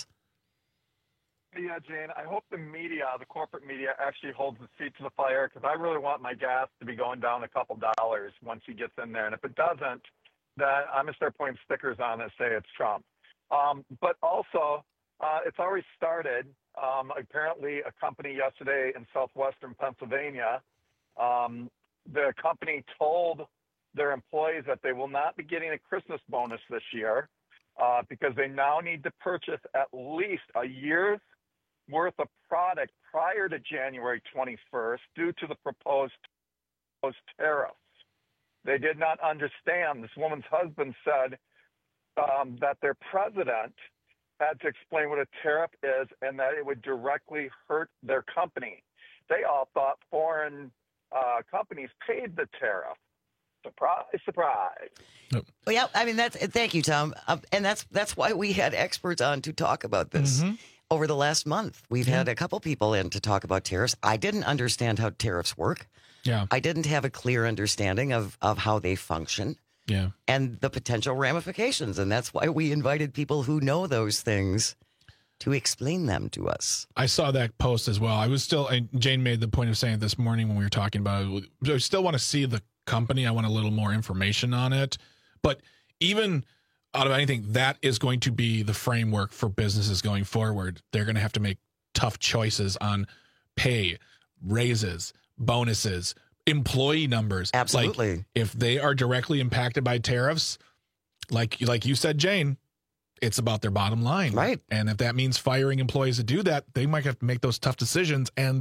Yeah, Jane, I hope the media, the corporate media, actually holds the feet to the fire, because I really want my gas to be going down a couple dollars once he gets in there. And if it doesn't, then I'm going to start putting stickers on that say it's Trump. Um, but also, uh, it's already started. Um, apparently, a company yesterday in southwestern Pennsylvania, um, the company told their employees that they will not be getting a Christmas bonus this year uh, because they now need to purchase at least a year's worth of product prior to January twenty-first due to the proposed, proposed tariffs. They did not understand. This woman's husband said um, that their president had to explain what a tariff is and that it would directly hurt their company. They all thought foreign uh, companies paid the tariff. Surprise, surprise. Well, yeah, I mean, that's, thank you, Tom. Uh, and that's that's why we had experts on to talk about this. Mm-hmm. Over the last month, we've had a couple people in to talk about tariffs. I didn't understand how tariffs work. Yeah. I didn't have a clear understanding of, of how they function. Yeah. And the potential ramifications. And that's why we invited people who know those things to explain them to us. I saw that post as well. I was still, and Jane made the point of saying it this morning when we were talking about it. I still want to see the company. I want a little more information on it. But even out of anything, that is going to be the framework for businesses going forward. They're going to have to make tough choices on pay, raises, bonuses, employee numbers. Absolutely. Like, if they are directly impacted by tariffs, like like you said, Jane, it's about their bottom line. Right. And if that means firing employees to do that, they might have to make those tough decisions. And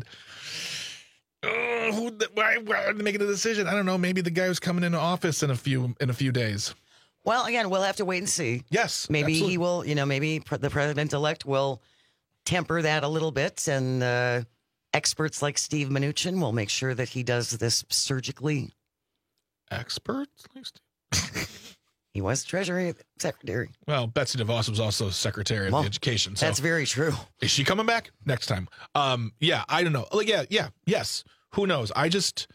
uh, who, why, why are they making a decision? I don't know. Maybe the guy who's coming into office in a few in a few days. Well, again, we'll have to wait and see. Yes. Maybe absolutely. he will, you know, maybe pr- the president-elect will temper that a little bit, and uh, experts like Steve Mnuchin will make sure that he does this surgically. Experts? He was Treasury Secretary. Well, Betsy DeVos was also Secretary of Well, the Education. So that's very true. Is she coming back next time? Um, yeah, I don't know. Like, yeah, yeah, yes. Who knows? I just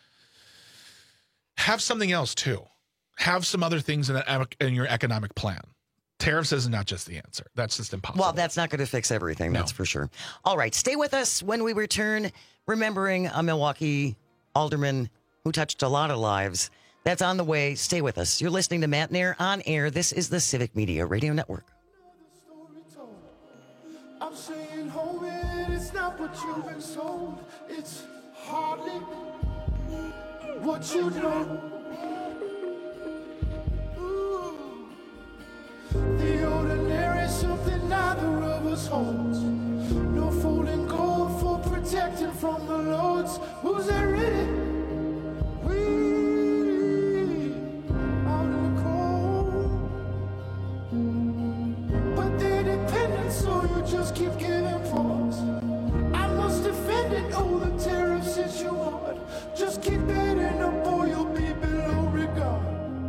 have something else too. Have some other things in, the, in your economic plan. Tariffs is not just the answer. That's just impossible. Well, that's not going to fix everything, that's for sure. All right, stay with us when we return, remembering a Milwaukee alderman who touched a lot of lives. That's on the way. Stay with us. You're listening to Matt Nair on air. This is the Civic Media Radio Network. I'm saying home and it's not what you've been sold. It's hardly what you know. Ooh. The ordinary is something neither of us holds. No folding gold for protecting from the lords. Who's that ready? We out in the cold. But they're dependent, so you just keep giving force. I must defend it, oh, the tariffs hit you hard. Just keep betting up or you'll be below regard.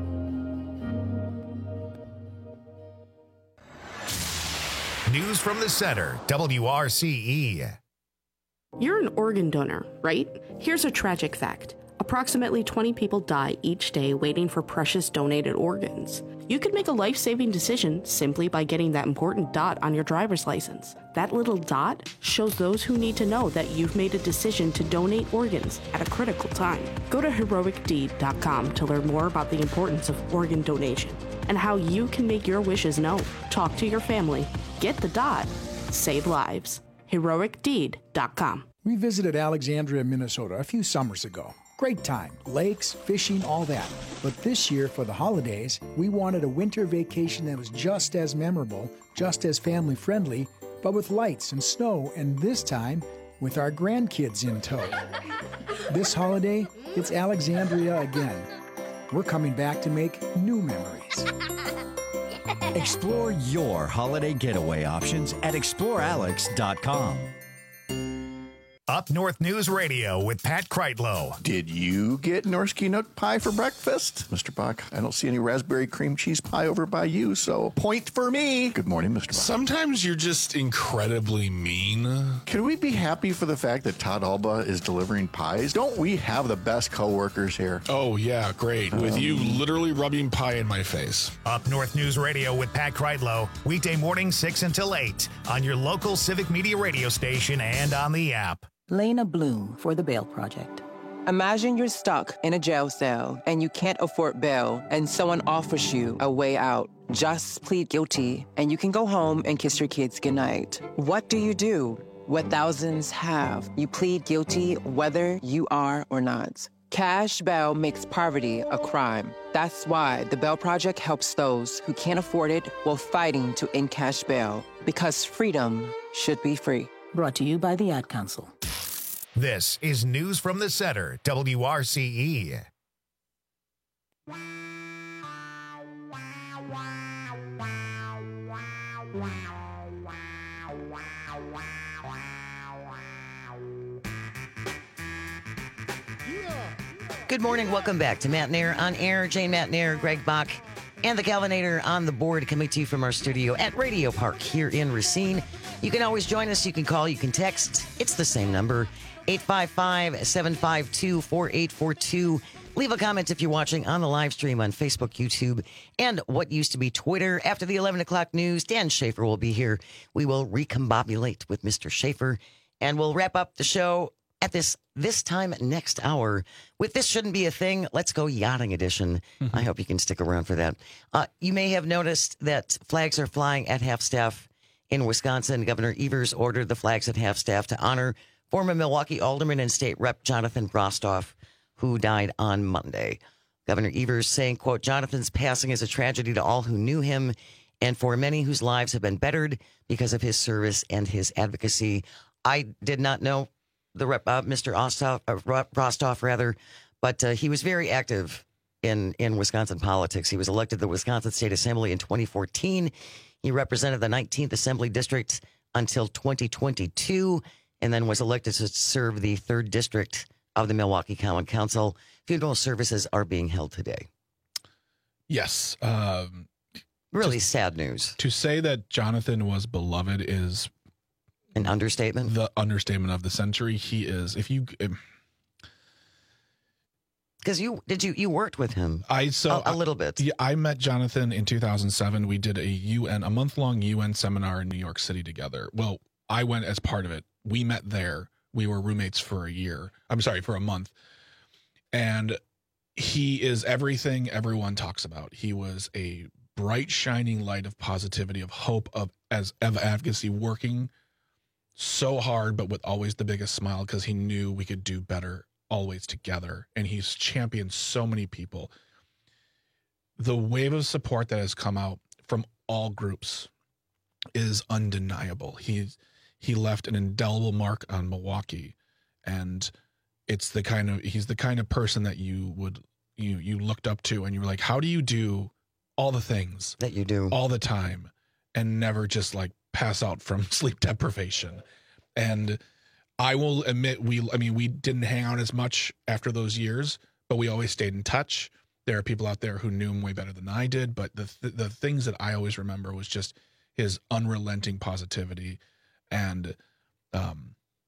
News from the center, W R C E. You're an organ donor, right? Here's a tragic fact. Approximately twenty people die each day waiting for precious donated organs. You could make a life-saving decision simply by getting that important dot on your driver's license. That little dot shows those who need to know that you've made a decision to donate organs at a critical time. Go to heroic deed dot com to learn more about the importance of organ donation and how you can make your wishes known. Talk to your family. Get the dot. Save lives. heroic deed dot com. We visited Alexandria, Minnesota a few summers ago. Great time. Lakes, fishing, all that. But this year, for the holidays, we wanted a winter vacation that was just as memorable, just as family-friendly, but with lights and snow, and this time, with our grandkids in tow. This holiday, it's Alexandria again. We're coming back to make new memories. Explore your holiday getaway options at explore alex dot com. Up North News Radio with Pat Kreitlow. Did you get Norsky Nook pie for breakfast? Mister Buck, I don't see any raspberry cream cheese pie over by you, so point for me. Good morning, Mister Buck. Sometimes you're just incredibly mean. Can we be happy for the fact that Todd Alba is delivering pies? Don't we have the best coworkers here? Oh, yeah, great. With Um, you literally rubbing pie in my face. Up North News Radio with Pat Kreitlow. Weekday morning six until eight on your local Civic Media radio station and on the app. Lena Bloom for the Bail Project. Imagine you're stuck in a jail cell and you can't afford bail and someone offers you a way out. Just plead guilty and you can go home and kiss your kids goodnight. What do you do? What thousands have. You plead guilty whether you are or not. Cash bail makes poverty a crime. That's why the Bail Project helps those who can't afford it while fighting to end cash bail. Because freedom should be free. Brought to you by the Ad Council. This is News from the Center, W R C E. Good morning. Welcome back to Matt Nair on air. Jane Matt Nair, Greg Bach, and the Calvinator on the board, coming to you from our studio at Radio Park here in Racine. You can always join us. You can call. You can text. It's the same number, eight five five, seven five two, four eight four two. Leave a comment if you're watching on the live stream on Facebook, YouTube, and what used to be Twitter. After the eleven o'clock news, Dan Schaefer will be here. We will recombobulate with Mister Schaefer, and we'll wrap up the show at this this time next hour with This Shouldn't Be a Thing. Let's Go Yachting Edition. Mm-hmm. I hope you can stick around for that. Uh, you may have noticed that flags are flying at half-staff in Wisconsin. Governor Evers ordered the flags at half-staff to honor former Milwaukee Alderman and State Rep Jonathan Brostoff, who died on Monday. Governor Evers saying, quote, Jonathan's passing is a tragedy to all who knew him and for many whose lives have been bettered because of his service and his advocacy. I did not know the rep, uh, Mister Ostoff, uh, Brostoff, rather, but uh, he was very active in, in Wisconsin politics. He was elected to the Wisconsin State Assembly in twenty fourteen. He represented the nineteenth Assembly District until twenty twenty-two, and then was elected to serve the third District of the Milwaukee Common Council. Funeral services are being held today. Yes. Um, really sad news. To say that Jonathan was beloved is an understatement. The understatement of the century. He is. If you, because you did you you worked with him. I so a, a little bit. Yeah, I met Jonathan in two thousand seven. We did a U N a month long U N seminar in New York City together. Well, I went as part of it. We met there. We were roommates for a year. I'm sorry, for a month. And he is everything everyone talks about. He was a bright, shining light of positivity, of hope, of as of advocacy, working so hard, but with always the biggest smile because he knew we could do better always together. And he's championed so many people. The wave of support that has come out from all groups is undeniable. He's he left an indelible mark on Milwaukee, and it's the kind of he's the kind of person that you would you you looked up to, and you were like, how do you do all the things that you do all the time and never just like pass out from sleep deprivation? And I will admit, we I mean we didn't hang out as much after those years, but we always stayed in touch. There are people out there who knew him way better than I did, but the th- the things that I always remember was just his unrelenting positivity. And um,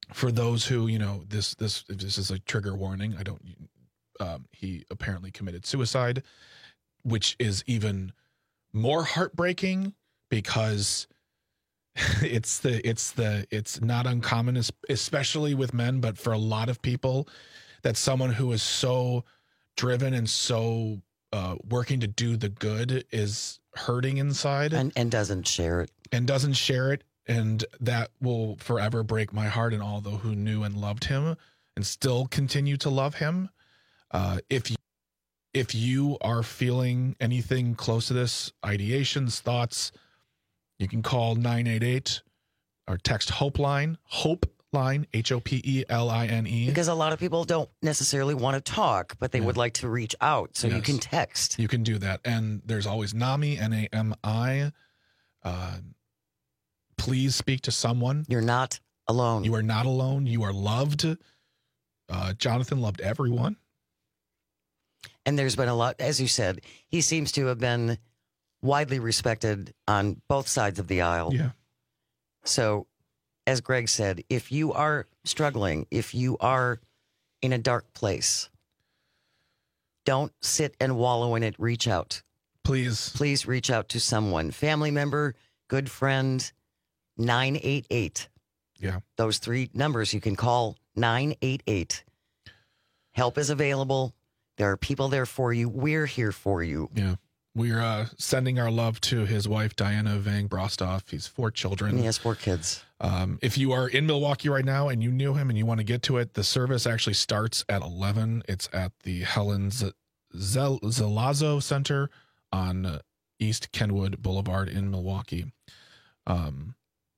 for those who, you know, this this this is a trigger warning. I don't. Um, he apparently committed suicide, which is even more heartbreaking because it's the it's the it's not uncommon, especially with men, but for a lot of people, that someone who is so driven and so uh, working to do the good is hurting inside and, and doesn't share it and doesn't share it. And that will forever break my heart and all those who knew and loved him and still continue to love him. Uh, if you, if you are feeling anything close to this, ideations, thoughts, you can call nine eight eight or text Hope Line, Hope Line, H O P E L I N E. Because a lot of people don't necessarily want to talk, but they yeah. would like to reach out. So yes. you can text. You can do that. And there's always NAMI, N A M I. Uh, please speak to someone. You're not alone. You are not alone. You are loved. Uh, Jonathan loved everyone. And there's been a lot, as you said, he seems to have been widely respected on both sides of the aisle. Yeah. So, as Greg said, if you are struggling, if you are in a dark place, don't sit and wallow in it. Reach out. Please. Please reach out to someone. Family member, good friend, nine eight eight. Yeah. Those three numbers you can call nine eight eight. Help is available. There are people there for you. We're here for you. Yeah. We're uh, sending our love to his wife, Diana Vang Brostoff. He's four children. He has four kids. Um, if you are in Milwaukee right now and you knew him and you want to get to it, the service actually starts at eleven. It's at the Helen Z- Zel- Zelazo Center on uh, East Kenwood Boulevard in Milwaukee. Um,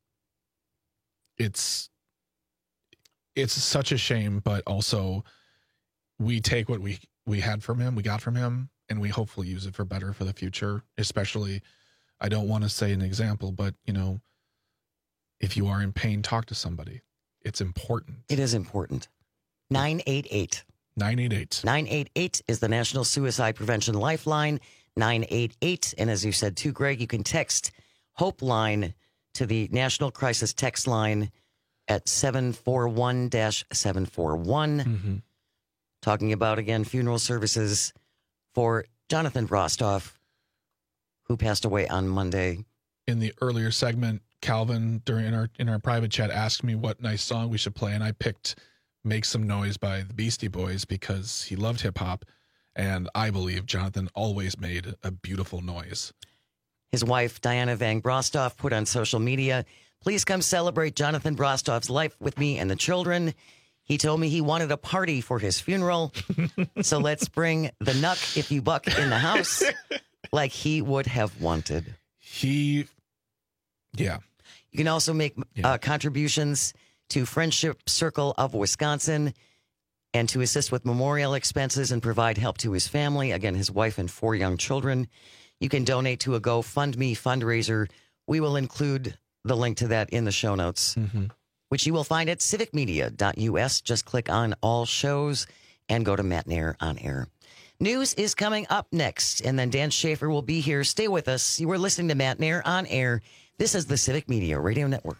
it's it's such a shame, but also we take what we we had from him, we got from him, and we hopefully use it for better for the future. Especially, I don't want to say an example, but you know, if you are in pain, talk to somebody. It's important. It is important. nine eight eight. nine eight eight. nine eight eight is the National Suicide Prevention Lifeline. nine eight eight. And as you said too, Greg, you can text Hope Line to the National Crisis Text Line at seven four one seven four one. Mm-hmm. Talking about, again, funeral services for Jonathan Brostoff, who passed away on Monday. In the earlier segment, Calvin, during our in our private chat, asked me what nice song we should play, and I picked Make Some Noise by the Beastie Boys because he loved hip-hop, and I believe Jonathan always made a beautiful noise. His wife, Diana Vang Brostoff, put on social media, "Please come celebrate Jonathan Brostoff's life with me and the children. He told me he wanted a party for his funeral, so let's bring the Nuck If You Buck in the house like he would have wanted." He, yeah. You can also make yeah. uh, contributions to Friendship Circle of Wisconsin and to assist with memorial expenses and provide help to his family, again, his wife and four young children. You can donate to a GoFundMe fundraiser. We will include the link to that in the show notes. Mm-hmm. Which you will find at civic media dot U S. Just click on all shows and go to Matt Nair on air. News is coming up next, and then Dan Schaefer will be here. Stay with us. You are listening to Matt Nair on air. This is the Civic Media Radio Network.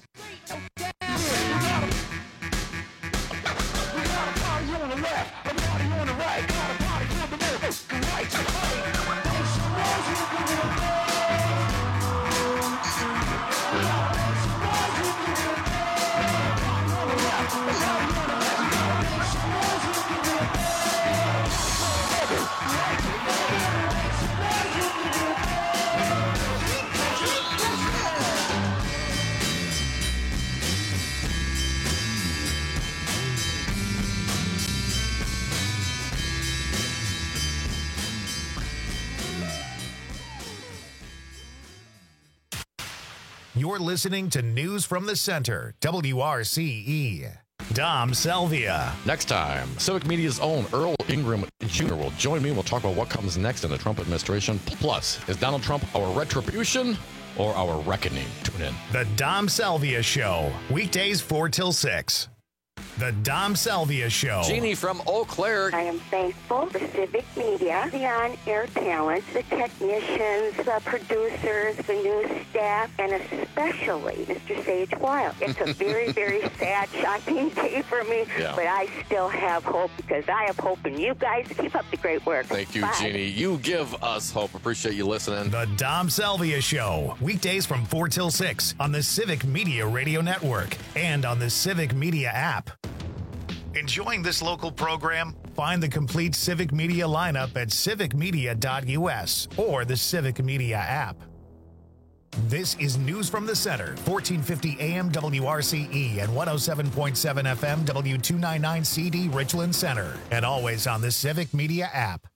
You're listening to News from the Center, W R C E. Dom Salvia. Next time, Civic Media's own Earl Ingram Junior will join me. We'll talk about what comes next in the Trump administration. Plus, is Donald Trump our retribution or our reckoning? Tune in. The Dom Salvia Show, weekdays four till six. The Dom Salvia Show. Jeannie from Eau Claire. I am thankful for Civic Media, the on-air talent, the technicians, the producers, the news staff, and especially Mister Sage Wild. It's a very, very sad, shocking day for me, Yeah. but I still have hope because I have hope in you guys. Keep up the great work. Thank you, Bye. Jeannie. You give us hope. Appreciate you listening. The Dom Salvia Show. Weekdays from four till six on the Civic Media Radio Network and on the Civic Media app. Enjoying this local program? Find the complete Civic Media lineup at civic media dot u s or the Civic Media app. This is News from the Center, fourteen fifty A M W R C E and one oh seven point seven F M W two ninety-nine C D Richland Center, and always on the Civic Media app.